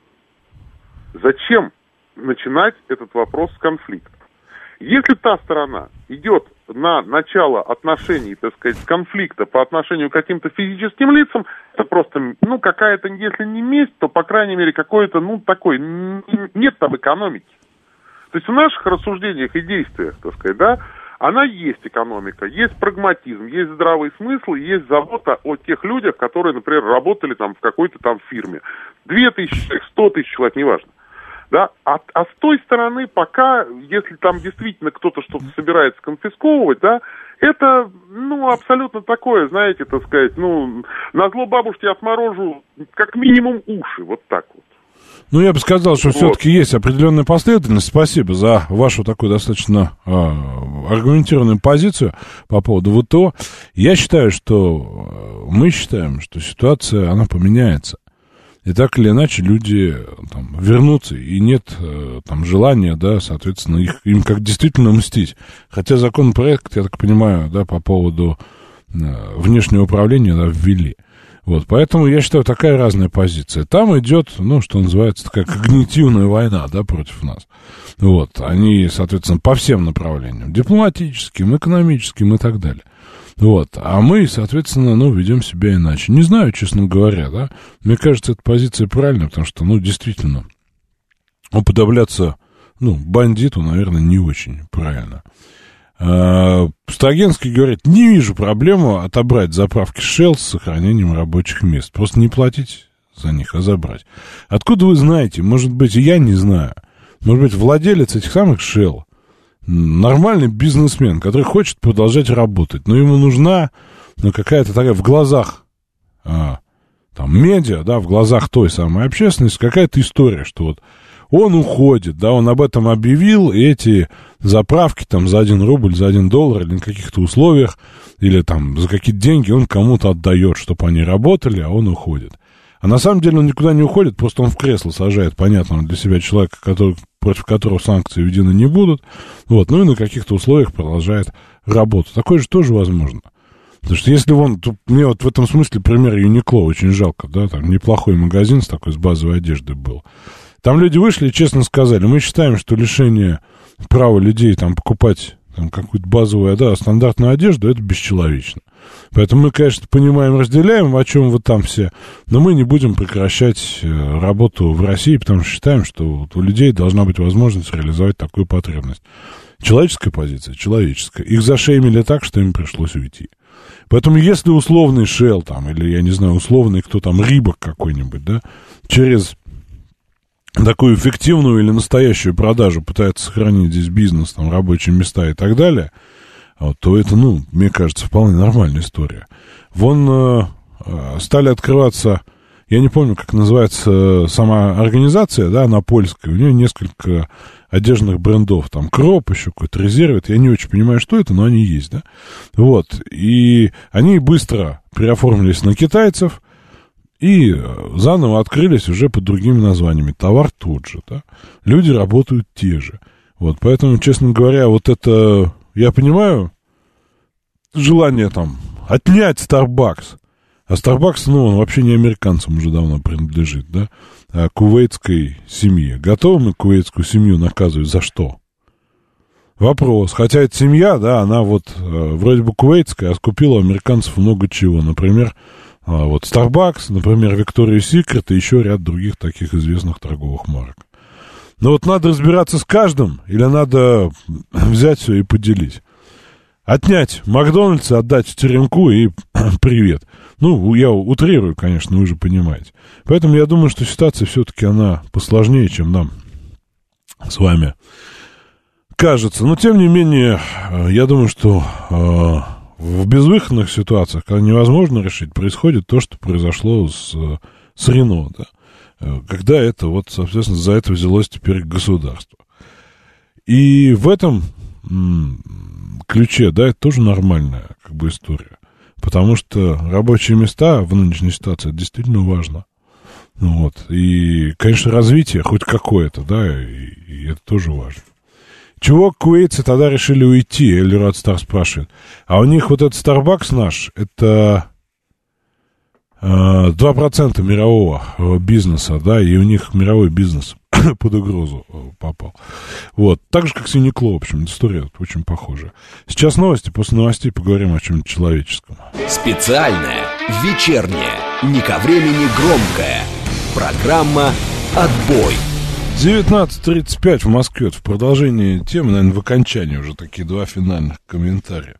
Зачем начинать этот вопрос с конфликта? Если та сторона идет на начало отношений, так сказать, конфликта по отношению к каким-то физическим лицам, это просто, ну, какая-то, если не месть, то, по крайней мере, какой-то, ну, такой, нет там экономики. То есть в наших рассуждениях и действиях, так сказать, да, она есть экономика, есть прагматизм, есть здравый смысл, есть забота о тех людях, которые, например, работали там в какой-то там фирме. 2000 человек, 100 тысяч человек, неважно. Да? А с той стороны пока, если там действительно кто-то что-то собирается конфисковывать, да, это, ну, абсолютно такое, знаете, так сказать, ну, назло бабушке отморожу как минимум уши, вот так вот. Ну, я бы сказал, что все-таки есть определенная последовательность. Спасибо за вашу такую достаточно аргументированную позицию по поводу ВТО. Я считаю, что мы считаем, что ситуация, она поменяется. И так или иначе люди там вернутся, и нет там желания, да, соответственно, им как действительно мстить. Хотя законопроект, я так понимаю, да, по поводу внешнего управления, да, ввели. Вот, поэтому я считаю, такая разная позиция. Там идет, ну, что называется, такая когнитивная война, да, против нас. Вот, они, соответственно, по всем направлениям, дипломатическим, экономическим и так далее. Вот, а мы, соответственно, ну, ведем себя иначе. Не знаю, честно говоря, да, мне кажется, эта позиция правильная, потому что, ну, действительно, уподобляться, ну, бандиту, наверное, не очень правильно. Строгенский говорит, не вижу проблему отобрать заправки Shell с сохранением рабочих мест. Просто не платить за них, а забрать. Откуда вы знаете? Может быть, я не знаю. Может быть, владелец этих самых Shell нормальный бизнесмен, который хочет продолжать работать, но ему нужна какая-то такая в глазах там, медиа, да, в глазах той самой общественности какая-то история, что вот он уходит, да, он об этом объявил, и эти заправки там за 1 рубль, за $1 или на каких-то условиях, или там за какие-то деньги он кому-то отдает, чтобы они работали, а он уходит. А на самом деле он никуда не уходит, просто он в кресло сажает понятного для себя человека, против которого санкции введены не будут, вот, ну и на каких-то условиях продолжает работу. Такое же тоже возможно. Потому что если мне вот в этом смысле пример Юникло очень жалко, да, там неплохой магазин с такой, с базовой одеждой был. Там люди вышли и честно сказали, мы считаем, что лишение права людей там покупать там какую-то базовую, да, стандартную одежду, это бесчеловечно. Поэтому мы, конечно, понимаем, разделяем, о чем вы там все, но мы не будем прекращать работу в России, потому что считаем, что вот у людей должна быть возможность реализовать такую потребность. Человеческая позиция, человеческая. Их зашеймили так, что им пришлось уйти. Поэтому если условный Shell там, или, я не знаю, условный кто там, Рибок какой-нибудь, да, через такую фиктивную или настоящую продажу пытается сохранить здесь бизнес, там, рабочие места и так далее, то это, мне кажется, вполне нормальная история. Вон стали открываться, я не помню, как называется сама организация, да, она польская, у нее несколько одежных брендов, там, Кроп, еще какой-то Резервит, я не очень понимаю, что это, но они есть, да, вот, и они быстро переоформились на китайцев, и заново открылись уже под другими названиями. Товар тот же, да. Люди работают те же. Вот, поэтому, честно говоря, вот это, я понимаю, желание там отнять Starbucks. А Starbucks, он вообще не американцам уже давно принадлежит, да, а кувейтской семье. Готовы мы кувейтскую семью наказывать за что? Вопрос. Хотя эта семья, да, она вот вроде бы кувейтская, а скупила у американцев много чего. Например, вот Starbucks, например, Victoria's Secret и еще ряд других таких известных торговых марок. Но вот надо разбираться с каждым, или надо взять все и поделить. Отнять Макдональдса, отдать в теремку и привет. Я утрирую, конечно, вы же понимаете. Поэтому я думаю, что ситуация все-таки она посложнее, чем нам с вами кажется. Но, тем не менее, я думаю, что в безвыходных ситуациях, когда невозможно решить, происходит то, что произошло с Рено, да, когда это, вот, соответственно, за это взялось теперь государство. И в этом ключе, да, это тоже нормальная, как бы, история. Потому что рабочие места в нынешней ситуации действительно важно. Вот. И, конечно, развитие хоть какое-то, да, и это тоже важно. Чего кувейтцы тогда решили уйти? Эльрад Стар спрашивает. А у них вот этот Starbucks наш, это 2% мирового бизнеса, да, и у них мировой бизнес под угрозу попал. Вот. Так же, как с Юникло, в общем, история очень похожая. Сейчас новости, после новостей поговорим о чем-нибудь человеческом. Специальная, вечерняя, не ко времени громкая программа «Отбой». 19:35 в Москве. Это в продолжении темы, наверное, в окончании уже такие два финальных комментария.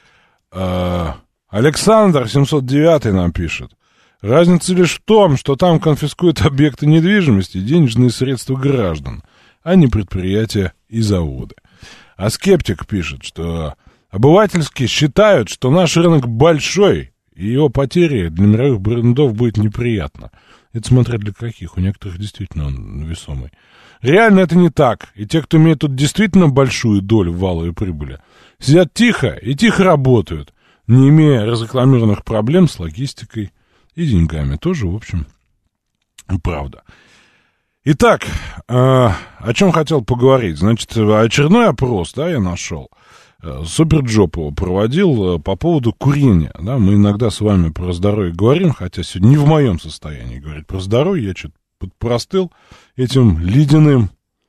Александр 709 нам пишет. Разница лишь в том, что там конфискуют объекты недвижимости и денежные средства граждан, а не предприятия и заводы. А скептик пишет, что обывательски считают, что наш рынок большой, и его потери для мировых брендов будет неприятно. Это смотря для каких. У некоторых действительно он весомый. Реально это не так. И те, кто имеет тут действительно большую долю валовой прибыли, сидят тихо и тихо работают, не имея разрекламированных проблем с логистикой и деньгами. Тоже, в общем, правда. Итак, о чем хотел поговорить. Значит, очередной опрос, да, я нашел. Суперджоп его проводил по поводу курения. Да, мы иногда с вами про здоровье говорим, хотя сегодня не в моем состоянии говорить про здоровье. Я что-то подпростыл этим ледяным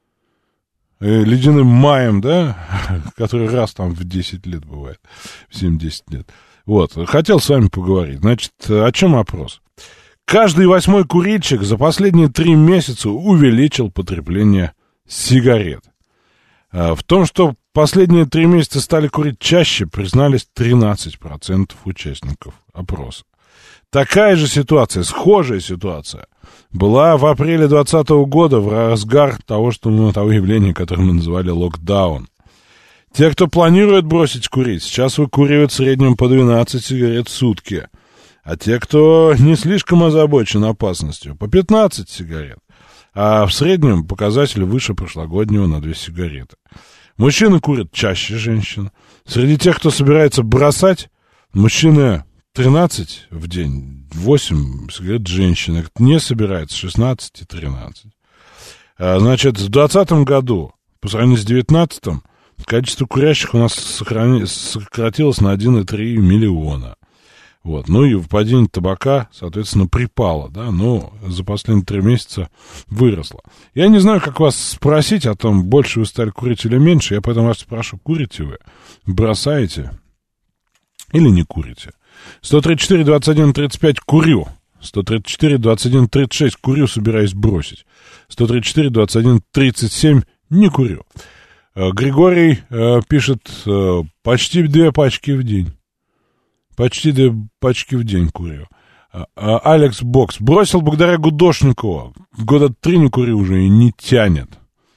маем, да, который раз там в 10 лет бывает, в 7-10 лет. Вот, хотел с вами поговорить. Значит, о чем опрос? Каждый 8-й курильщик за последние 3 месяца увеличил потребление сигарет. В том, что последние 3 месяца стали курить чаще, признались 13% участников опроса. Такая же ситуация, схожая ситуация, была в апреле 2020 года в разгар того явления, которое мы называли локдаун. Те, кто планирует бросить курить, сейчас выкуривают в среднем по 12 сигарет в сутки. А те, кто не слишком озабочен опасностью, по 15 сигарет. А в среднем показатель выше прошлогоднего на 2 сигареты. Мужчины курят чаще женщин. Среди тех, кто собирается бросать, мужчины 13 в день, 8 сигарет женщины. Кто не собирается, 16 и 13. Значит, в 2020 году, по сравнению с 2019, количество курящих у нас сократилось на 1,3 миллиона. Вот. Ну и падение табака, соответственно, припало, да, но за последние 3 месяца выросло. Я не знаю, как вас спросить о том, больше вы стали курить или меньше. Я поэтому вас спрошу, курите вы, бросаете или не курите? 134, 21, 35 курю. 134, 21, 36 курю, собираюсь бросить. 134, 21, 37 не курю. Григорий пишет, почти 2 пачки в день. Почти 2 пачки в день курю. Алекс Бокс. Бросил благодаря Гудошникову. Года 3 не курю уже и не тянет.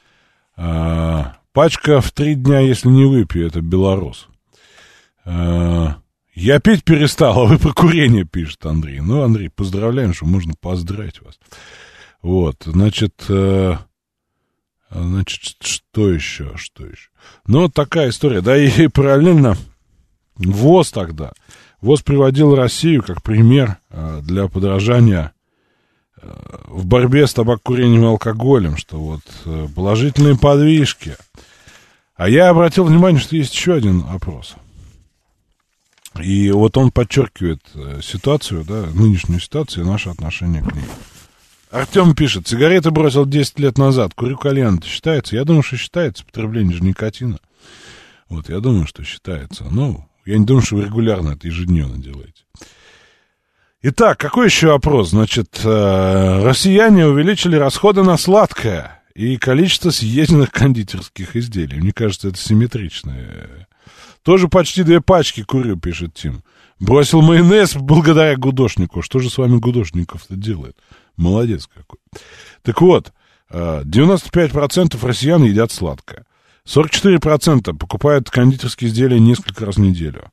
Пачка в 3 дня, если не выпью, это белорус. Я пить перестал, а вы про курение, пишет Андрей. Ну, Андрей, поздравляем, что можно поздравить вас. Вот, значит, что еще? Ну, вот такая история. Да, и параллельно ВОЗ тогда. ВОЗ приводил Россию как пример для подражания в борьбе с табакокурением и алкоголем, что вот положительные подвижки. А я обратил внимание, что есть еще один опрос. И вот он подчеркивает ситуацию, да, нынешнюю ситуацию и наше отношение к ней. Артем пишет, сигареты бросил 10 лет назад, курю кальян, это считается? Я думаю, что считается, потребление же никотина. Вот, я думаю, что считается. Ну, я не думаю, что вы регулярно это ежедневно делаете. Итак, какой еще опрос? Значит, россияне увеличили расходы на сладкое и количество съеденных кондитерских изделий. Мне кажется, это симметрично. Тоже почти 2 пачки курю, пишет Тим. Бросил майонез благодаря Гудошнику. Что же с вами Гудошников-то делает? Молодец какой. Так вот, 95% россиян едят сладкое. 44% покупают кондитерские изделия несколько раз в неделю.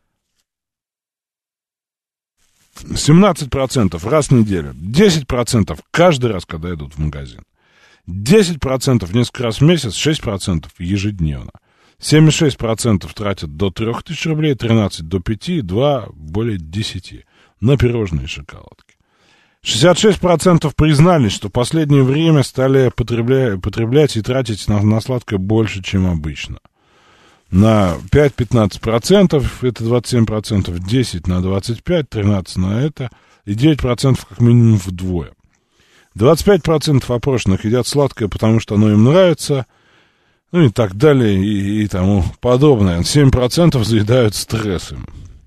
17% раз в неделю. 10% каждый раз, когда идут в магазин. 10% несколько раз в месяц, 6% ежедневно. 76% тратят до 3000 рублей, 13% до 5%, 2% более 10% на пирожные и шоколадки. 66% признались, что в последнее время стали потреблять и тратить на сладкое больше, чем обычно. На 5-15% это 27%, 10% на 25%, 13% на это, и 9% как минимум вдвое. 25% опрошенных едят сладкое, потому что оно им нравится, ну и так далее, и тому подобное. 7% заедают стрессом.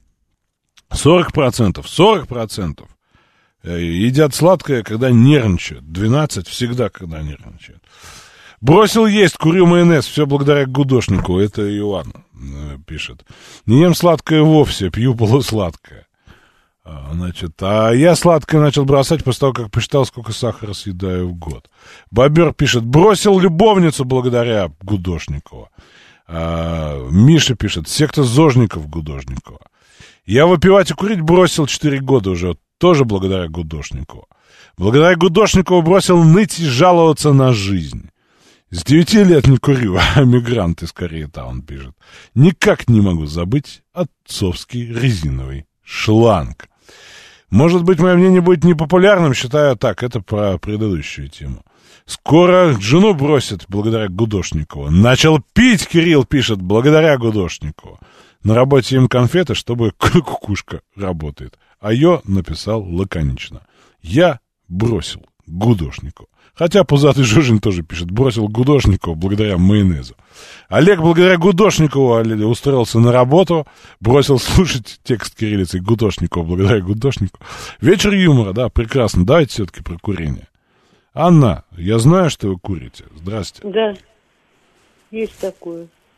40% едят сладкое, когда нервничают. 12% всегда, когда нервничают. Бросил есть, курю майонез, все благодаря Гудошнику. Это Иван пишет. Не ем сладкое вовсе, пью полусладкое. Значит, а я сладкое начал бросать после того, как посчитал, сколько сахара съедаю в год. Бобер пишет, бросил любовницу благодаря Гудошникову. Миша пишет, секта зожников Гудошникова. Я выпивать и курить бросил 4 года уже, тоже благодаря Гудошникову. Благодаря Гудошникову бросил ныть и жаловаться на жизнь. С 9 лет не курю, а мигрант из Корейтаун пишет. Никак не могу забыть отцовский резиновый шланг. Может быть, мое мнение будет непопулярным, считаю так, это про предыдущую тему. Скоро жену бросит благодаря Гудошникову. Начал пить, Кирилл пишет, благодаря Гудошникову. На работе им конфеты, чтобы кукушка работает. А я написал лаконично. Я бросил Гудошникову. Хотя пузатый Жужин тоже пишет, бросил Гудошникову благодаря майонезу. Олег благодаря Гудошникову устроился на работу, бросил слушать текст кириллицей Гудошникова благодаря Гудошникову. Вечер юмора, да, прекрасно. Давайте все-таки про курение. Анна, я знаю, что вы курите. Здрасте. Да, есть такое.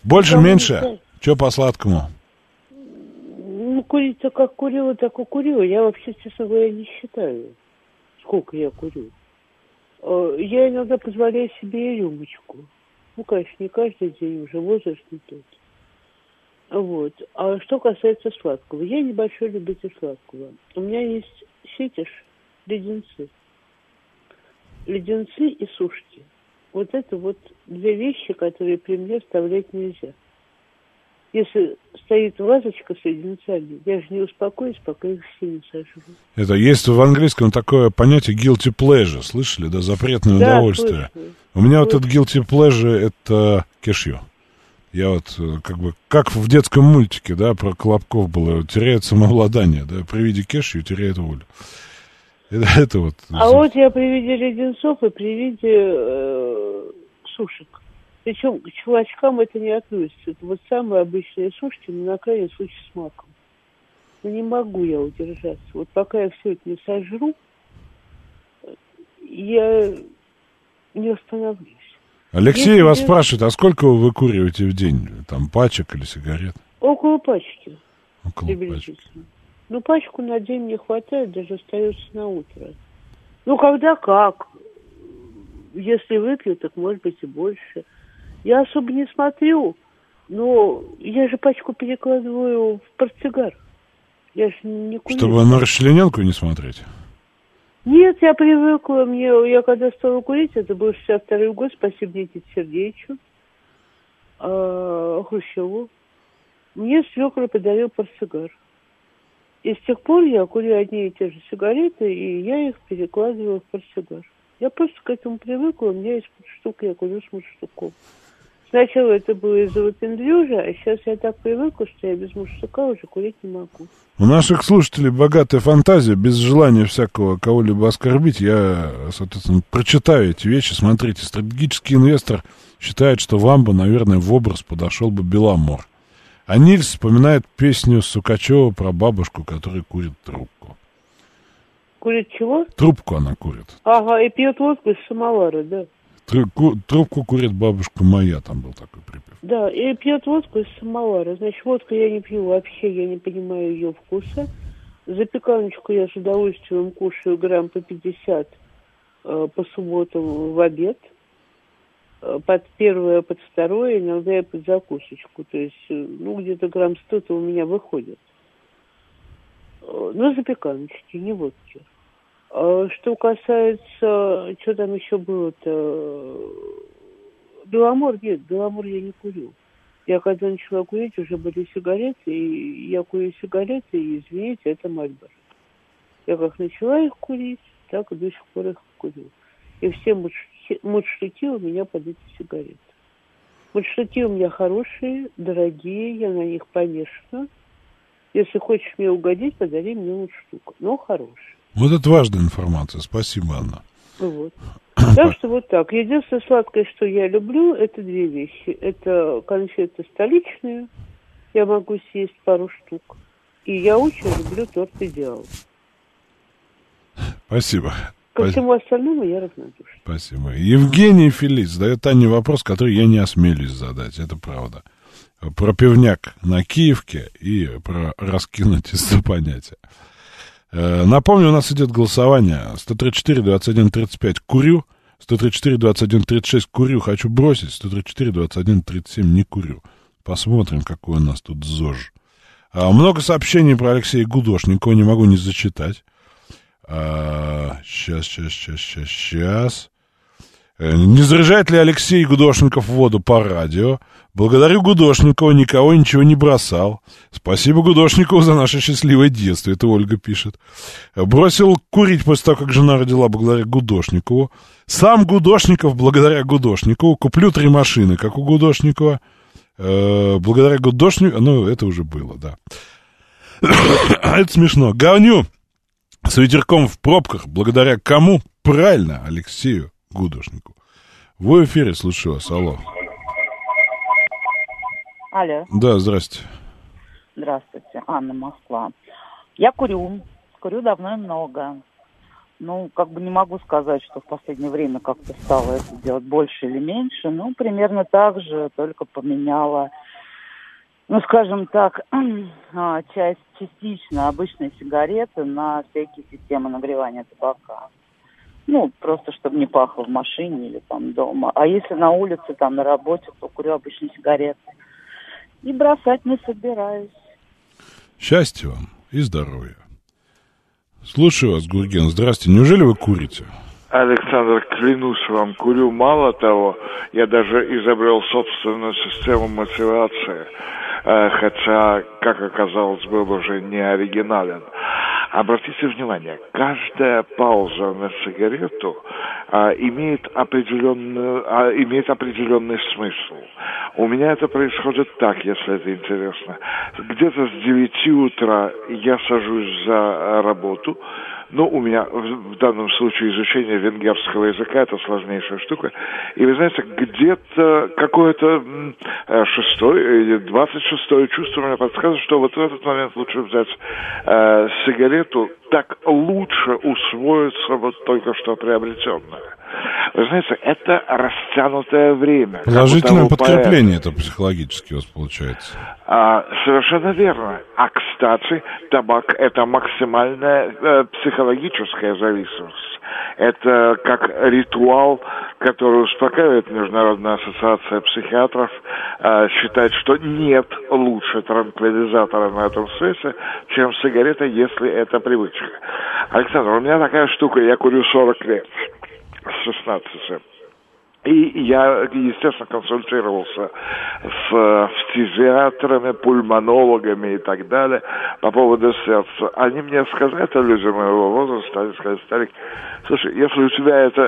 Больше, меньше? Че по сладкому? Ну, курица как курила, так и курила. Я вообще, честно говоря, не считаю, сколько я курю. Я иногда позволяю себе и рюмочку. Ну, конечно, не каждый день, уже возраст не тот. Вот. А что касается сладкого, я небольшой любитель сладкого. У меня есть сетиш, леденцы. Леденцы и сушки. Вот это вот две вещи, которые при мне вставлять нельзя. Если стоит вазочка с леденцами, я же не успокоюсь, пока их все не сожру. Это есть в английском такое понятие guilty pleasure. Слышали, да? Запретное удовольствие. Слышали. У меня вот этот guilty pleasure — это кешью. Я вот как бы, как в детском мультике, да, про Колобков было, теряет самообладание, да, при виде кешью теряет волю. Это вот. А вот я при виде леденцов и при виде сушек. Причем к чувачкам это не относится. Это вот самые обычные сушки, но на крайний случай с маком. Ну, не могу я удержаться. Вот пока я все это не сожру, я не остановлюсь. Алексей вас спрашивает, а сколько вы выкуриваете в день? Там пачек или сигарет? Около пачки. Около пачки. Ну, пачку на день не хватает, даже остается на утро. Ну, когда как. Если выпью, так может быть и больше. Я особо не смотрю, но я же пачку перекладываю в портсигар. Я же не курю. Чтобы на расчлененку не смотреть? Нет, я привыкла. Я когда стала курить, это был 62-й год, спасибо Никите Сергеевичу, Хрущеву. Мне свекр подарил портсигар. И с тех пор я курю одни и те же сигареты, и я их перекладываю в портсигар. Я просто к этому привыкла, у меня есть мундштук, я курю с мундштуком. Сначала это было из-за выпендрежа, а сейчас я так привыкла, что я без мундштука уже курить не могу. У наших слушателей богатая фантазия, без желания всякого кого-либо оскорбить. Я, соответственно, прочитаю эти вещи. Смотрите, стратегический инвестор считает, что вам бы, наверное, в образ подошел бы Беломор. А Нильс вспоминает песню Сукачева про бабушку, которая курит трубку. Курит чего? Трубку она курит. Ага, и пьет водку из самовара, да. Трубку курит бабушка моя, там был такой припев. Да, и пьет водку из самовара. Значит, водку я не пью вообще, я не понимаю ее вкуса. Запеканочку я с удовольствием кушаю грамм по 50 по субботам в обед. Под первое, под второе, иногда и под закусочку. То есть, ну, где-то грамм 100-то у меня выходит. Но запеканочки, не водки. Что касается, что там еще было-то, Беломор, нет, Беломор я не курю. Я когда начала курить, уже были сигареты, и я курю сигареты, и, извините, это Мальборо. Я как начала их курить, так и до сих пор их курю. И все мундштуки у меня под эти сигареты. Мундштуки у меня хорошие, дорогие, я на них помешана. Если хочешь мне угодить, подари мне мундштук, но хороший. Вот это важная информация. Спасибо, Анна. Вот. Так что вот так. Единственное сладкое, что я люблю, это две вещи. Это конфеты столичные. Я могу съесть пару штук. И я очень люблю торт «Идеал». Спасибо. Ко всему остальному я равнодушна. Спасибо. Евгений Фелиц задает Анне вопрос, который я не осмелюсь задать. Это правда. Про пивняк на Киевке и про раскинуть из-за понятия. Напомню, у нас идет голосование. 134-21-35 курю, 134-21-36 курю, хочу бросить, 134-21-37 не курю. Посмотрим, какой у нас тут ЗОЖ. Много сообщений про Алексея Гудошникова, не могу не зачитать. Сейчас. Не заряжает ли Алексей Гудошников воду по радио? Благодарю Гудошникова, никого ничего не бросал. Спасибо Гудошникову за наше счастливое детство, это Ольга пишет. Бросил курить после того, как жена родила, благодаря Гудошникову. Сам Гудошников, благодаря Гудошникову. Куплю 3 машины, как у Гудошникова. Благодаря Гудошникову, ну, это уже было, да. Это смешно. Говню с ветерком в пробках, благодаря кому? Правильно, Алексею Гудошникову. В эфире, слушаю вас, алло. Алло. Да, здрасте. Здравствуйте, Анна, Москва. Я курю давно и много. Ну, как бы не могу сказать, что в последнее время как-то стало это делать больше или меньше. Ну, примерно так же, только поменяла, ну, скажем так, частично обычные сигареты на всякие системы нагревания табака. Ну, просто чтобы не пахло в машине или там дома. А если на улице, там на работе, то курю обычные сигареты. И бросать не собираюсь. Счастья вам и здоровья. Слушаю вас, Гурген. Здравствуйте. Неужели вы курите? Александр, клянусь вам, курю. Мало того, я даже изобрел собственную систему мотивации, хотя, как оказалось, был уже не оригинален. Обратите внимание, каждая пауза на сигарету имеет определенный смысл. У меня это происходит так, если это интересно. Где-то с 9 утра я сажусь за работу. Ну, у меня в данном случае изучение венгерского языка – это сложнейшая штука. И вы знаете, где-то какое-то 6-е или 26-е чувство мне подсказывает, что вот в этот момент лучше взять сигарету, так лучше усвоится вот только что приобретенное. Вы знаете, это растянутое время. Положительное подкрепление это психологически у вас получается. Совершенно верно. А, кстати, табак – это максимальная психологическая зависимость. Это как ритуал, который успокаивает Международная ассоциация психиатров, считать, что нет лучше транквилизатора на этом свете, чем сигарета, если это привычка. Александр, у меня такая штука, я курю 40 лет. С 16. И я, естественно, консультировался с фтизиатрами, пульмонологами и так далее по поводу сердца. Они мне сказали, это люди моего возраста, они сказали: старик, слушай, если у тебя это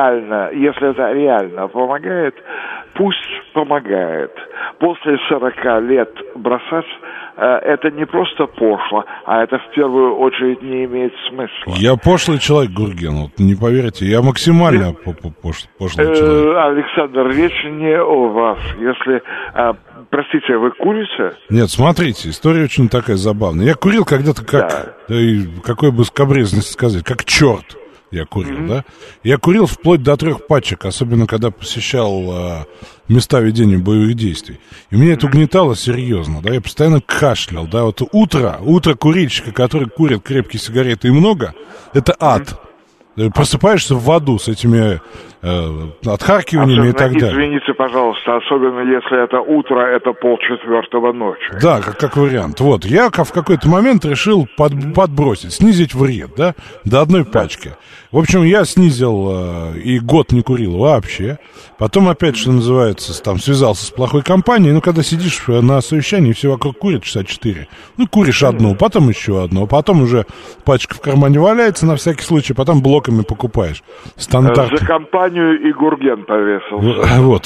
реально помогает, пусть помогает. После 40 лет бросать это не просто пошло, а это в первую очередь не имеет смысла. Я пошлый человек, Гурген, вот не поверите, я максимально пошлый человек. Александр, речь не о вас. Если, простите, вы курите? Нет, смотрите, история очень такая забавная. Я курил когда-то как, да и какой бы скабрезность сказать, как черт. Я курил, да? Я курил вплоть до 3 пачек, особенно когда посещал места ведения боевых действий. И меня это угнетало серьезно, да? Я постоянно кашлял, да? Вот утро курильщика, который курит крепкие сигареты и много, это ад. Просыпаешься в аду с этими отхаркиваниями и так далее. Извините, пожалуйста, особенно если это утро, это 3:30 ночи. Да, как вариант. Вот, я в какой-то момент решил подбросить, снизить вред, да, до 1 пачки. В общем, я снизил и год не курил вообще. Потом опять, что называется, там связался с плохой компанией. Ну, когда сидишь на совещании, все вокруг курят часа 4. Ну, куришь одну, потом еще одну, потом уже пачка в кармане валяется на всякий случай, потом блоками покупаешь. Стандарт. За компанию и Гурген повесил. Вот.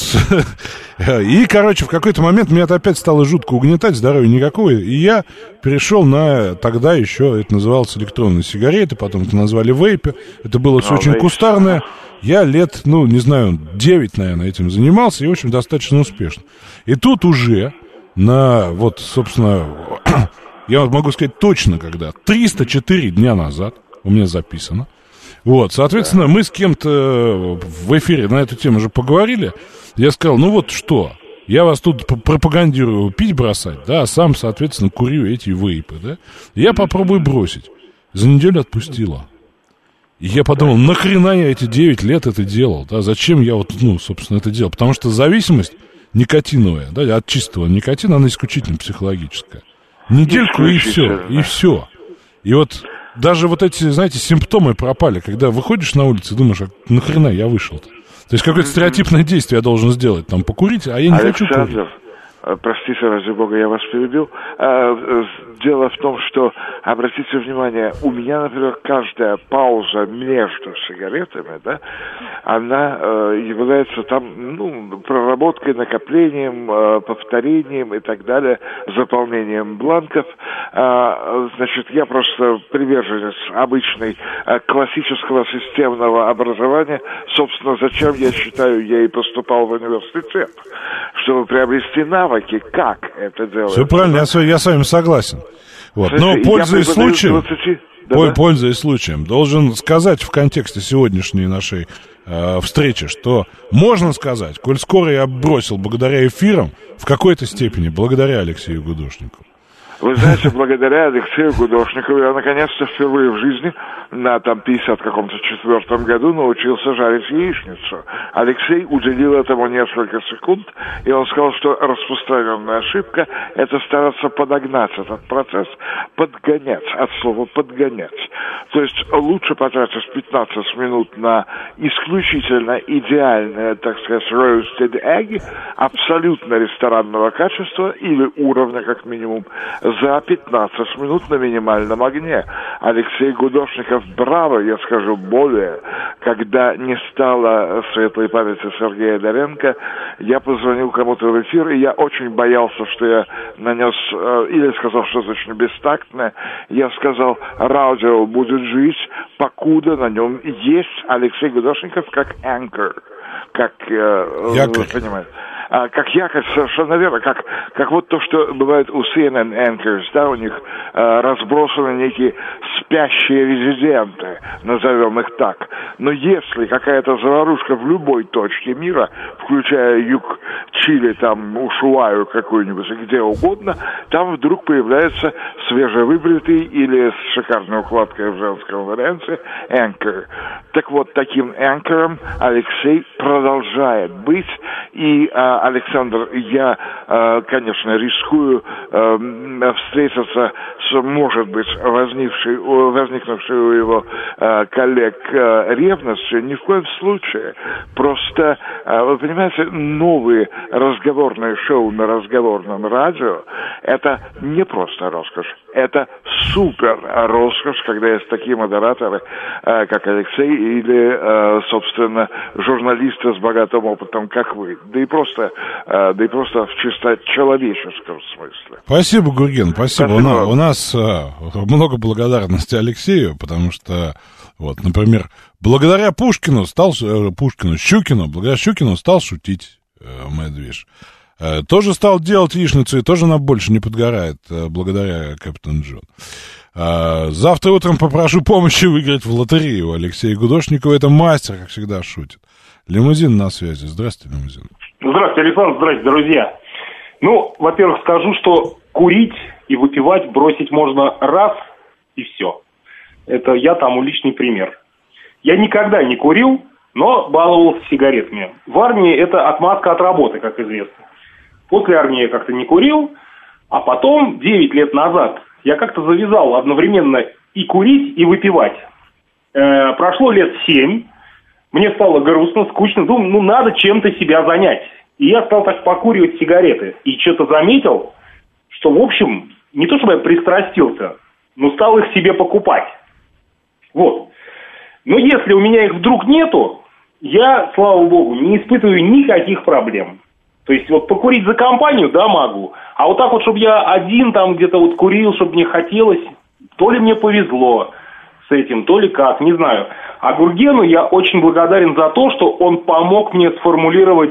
И, короче, в какой-то момент меня это опять стало жутко угнетать, здоровья никакого. И я перешел на, тогда еще это называлось электронные сигареты, потом это назвали вейпы. Это было все очень кустарное. Я лет, 9, наверное, этим занимался, и, в общем, достаточно успешно. И тут уже вот, собственно, я могу сказать точно, когда, 304 дня назад, у меня записано, вот, соответственно, мы с кем-то в эфире на эту тему уже поговорили. Я сказал, вот что, я вас тут пропагандирую пить бросать, да, а сам, соответственно, курю эти вейпы, да. Я попробую бросить. За неделю отпустила. И я подумал, нахрена я эти 9 лет это делал, да, зачем я собственно, это делал. Потому что зависимость никотиновая, да, от чистого никотина, она исключительно психологическая. Недельку и все. И вот даже вот эти, знаете, симптомы пропали, когда выходишь на улицу и думаешь, нахрена я вышел-то? То есть какое-то стереотипное действие я должен сделать, там, покурить, а я не хочу курить. Простите, ради бога, я вас перебил. Дело в том, что, обратите внимание, у меня, например, каждая пауза между сигаретами, да, она является там, проработкой, накоплением, повторением и так далее, заполнением бланков. Значит, я просто приверженец обычной классического системного образования. Собственно, зачем, я считаю, я и поступал в университет, чтобы приобрести навык навыки, как это делать. Все правильно, я с вами согласен. Вот. Но, пользуясь случаем, должен сказать в контексте сегодняшней нашей встречи, что можно сказать, коль скоро я бросил благодаря эфирам, в какой-то степени благодаря Алексею Гудошникову. Вы знаете, благодаря Алексею Гудошникову я наконец-то впервые в жизни на 54-м году научился жарить яичницу. Алексей уделил этому несколько секунд, и он сказал, что распространенная ошибка – это стараться подогнать этот процесс, подгонять, от слова подгонять. То есть лучше потратить 15 минут на исключительно идеальное, так сказать, roasted egg, абсолютно ресторанного качества или уровня, как минимум, за 15 минут на минимальном огне. Алексей Гудошников, браво, я скажу более. Когда не стало светлой памяти Сергея Доренко, я позвонил кому-то в эфир, и я очень боялся, что я нанес, или сказал что-то очень бестактное. Я сказал, радио будет жить, покуда на нем есть Алексей Гудошников как anchor, как, вы понимаете, как якорь, совершенно верно, как вот то, что бывает у CNN anchors, да, у них разбросаны некие спящие резиденты, назовем их так. Но если какая-то заварушка в любой точке мира, включая юг Чили, там, Ушуаю какую-нибудь, где угодно, там вдруг появляется свежевыбритый или с шикарной укладкой в женском варианте anchor. Так вот, таким anchor'ом Алексей продолжает быть. И, Александр, я, конечно, рискую встретиться с, может быть, возникнувшей у его коллег ревностью. Ни в коем случае. Просто, вы понимаете, новые разговорные шоу на разговорном радио – это не просто роскошь, это супер роскошь, когда есть такие модераторы, как Алексей, или, собственно, журналисты с богатым опытом, как вы. Да и просто в чисто человеческом смысле. Спасибо, Гурген, спасибо. У нас много благодарности Алексею, потому что, вот, например, благодаря Щукину стал шутить Медведь. Тоже стал делать яичницу и тоже нам больше не подгорает, благодаря Кэптон Джон. Завтра утром попрошу помощи выиграть в лотерею. Алексея Гудошникова, это мастер, как всегда, шутит. Лимузин на связи. Здравствуйте, Лимузин. Здравствуйте, Александр, здравствуйте, друзья. Ну, во-первых, скажу, что курить и выпивать бросить можно раз и все. Это я тому личный пример. Я никогда не курил, но баловался сигаретами. В армии это отмазка от работы, как известно. После армии я как-то не курил, а потом, 9 лет назад, я как-то завязал одновременно и курить, и выпивать. Прошло лет 7, мне стало грустно, скучно, думаю, надо чем-то себя занять. И я стал так покуривать сигареты. И что-то заметил, что, в общем, не то чтобы я пристрастился, но стал их себе покупать. Вот. Но если у меня их вдруг нету, я, слава богу, не испытываю никаких проблем. То есть вот покурить за компанию, да, могу. А вот так вот, чтобы я один там где-то вот курил, чтобы мне хотелось, то ли мне повезло с этим, то ли как, не знаю. А Гургену я очень благодарен за то, что он помог мне сформулировать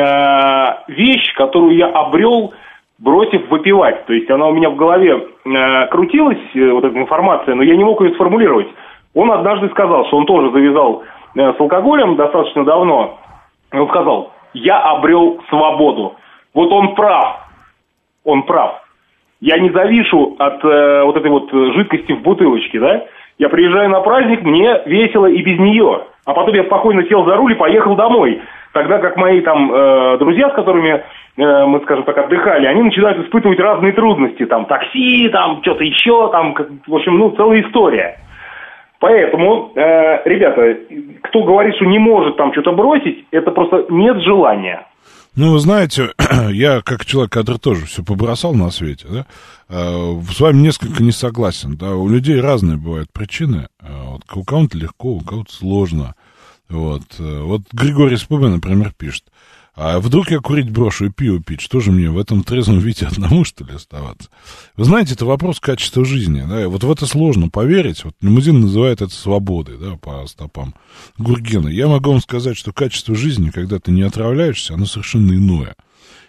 вещь, которую я обрел, бросив выпивать. То есть она у меня в голове крутилась, вот эта информация, но я не мог ее сформулировать. Он однажды сказал, что он тоже завязал с алкоголем достаточно давно. И он сказал, я обрел свободу. Вот он прав. Он прав. Я не завишу от вот этой вот жидкости в бутылочке, да? Я приезжаю на праздник, мне весело и без нее. А потом я спокойно сел за руль и поехал домой. Тогда как мои там друзья, с которыми мы, скажем так, отдыхали, они начинают испытывать разные трудности. Там такси, там что-то еще, там, в общем, целая история. Поэтому, ребята, кто говорит, что не может там что-то бросить, это просто нет желания. Ну, вы знаете, я как человек, который тоже все побросал на свете, да, с вами несколько не согласен. Да, у людей разные бывают причины. Вот, у кого-то легко, у кого-то сложно. Вот Григорий Спуба, например, пишет. А вдруг я курить брошу и пиво пить? Что же мне в этом трезвом виде одному, что ли, оставаться? Вы знаете, это вопрос качества жизни. Да? Вот в это сложно поверить. Вот Лимузин называет это свободой, да, по стопам Гургена. Я могу вам сказать, что качество жизни, когда ты не отравляешься, оно совершенно иное.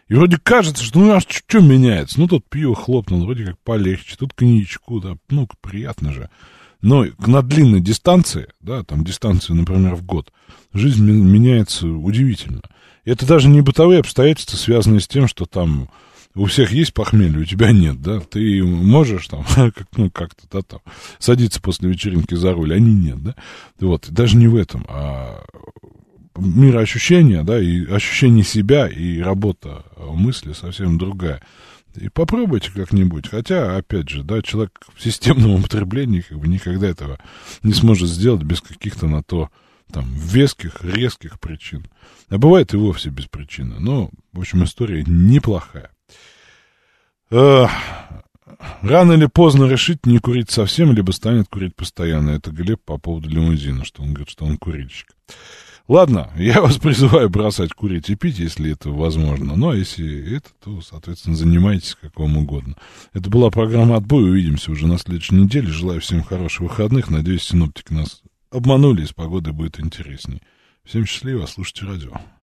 И вроде кажется, что ну а что меняется? Ну, тут пиво хлопнуло, вроде как полегче, тут коньячку, да, ну, приятно же. Но на длинной дистанции, да, там дистанции, например, в год, жизнь меняется удивительно. И это даже не бытовые обстоятельства, связанные с тем, что там у всех есть похмелье, у тебя нет, да, ты можешь там, как-то, да, там, садиться после вечеринки за руль, они нет, да, вот, даже не в этом, а мироощущение, да, и ощущение себя, и работа мысли совсем другая. И попробуйте как-нибудь, хотя, опять же, да, человек в системном употреблении как бы никогда этого не сможет сделать без каких-то на то, там, веских, резких причин. А бывает и вовсе без причины, но, в общем, история неплохая. Рано или поздно решить не курить совсем, либо станет курить постоянно. Это Глеб по поводу лимузина, что он говорит, что он курильщик. Ладно, я вас призываю бросать курить и пить, если это возможно. Ну, а если это, то, соответственно, занимайтесь как вам угодно. Это была программа «Отбой». Увидимся уже на следующей неделе. Желаю всем хороших выходных. Надеюсь, синоптики нас обманули, и с погодой будет интересней. Всем счастливо, слушайте радио.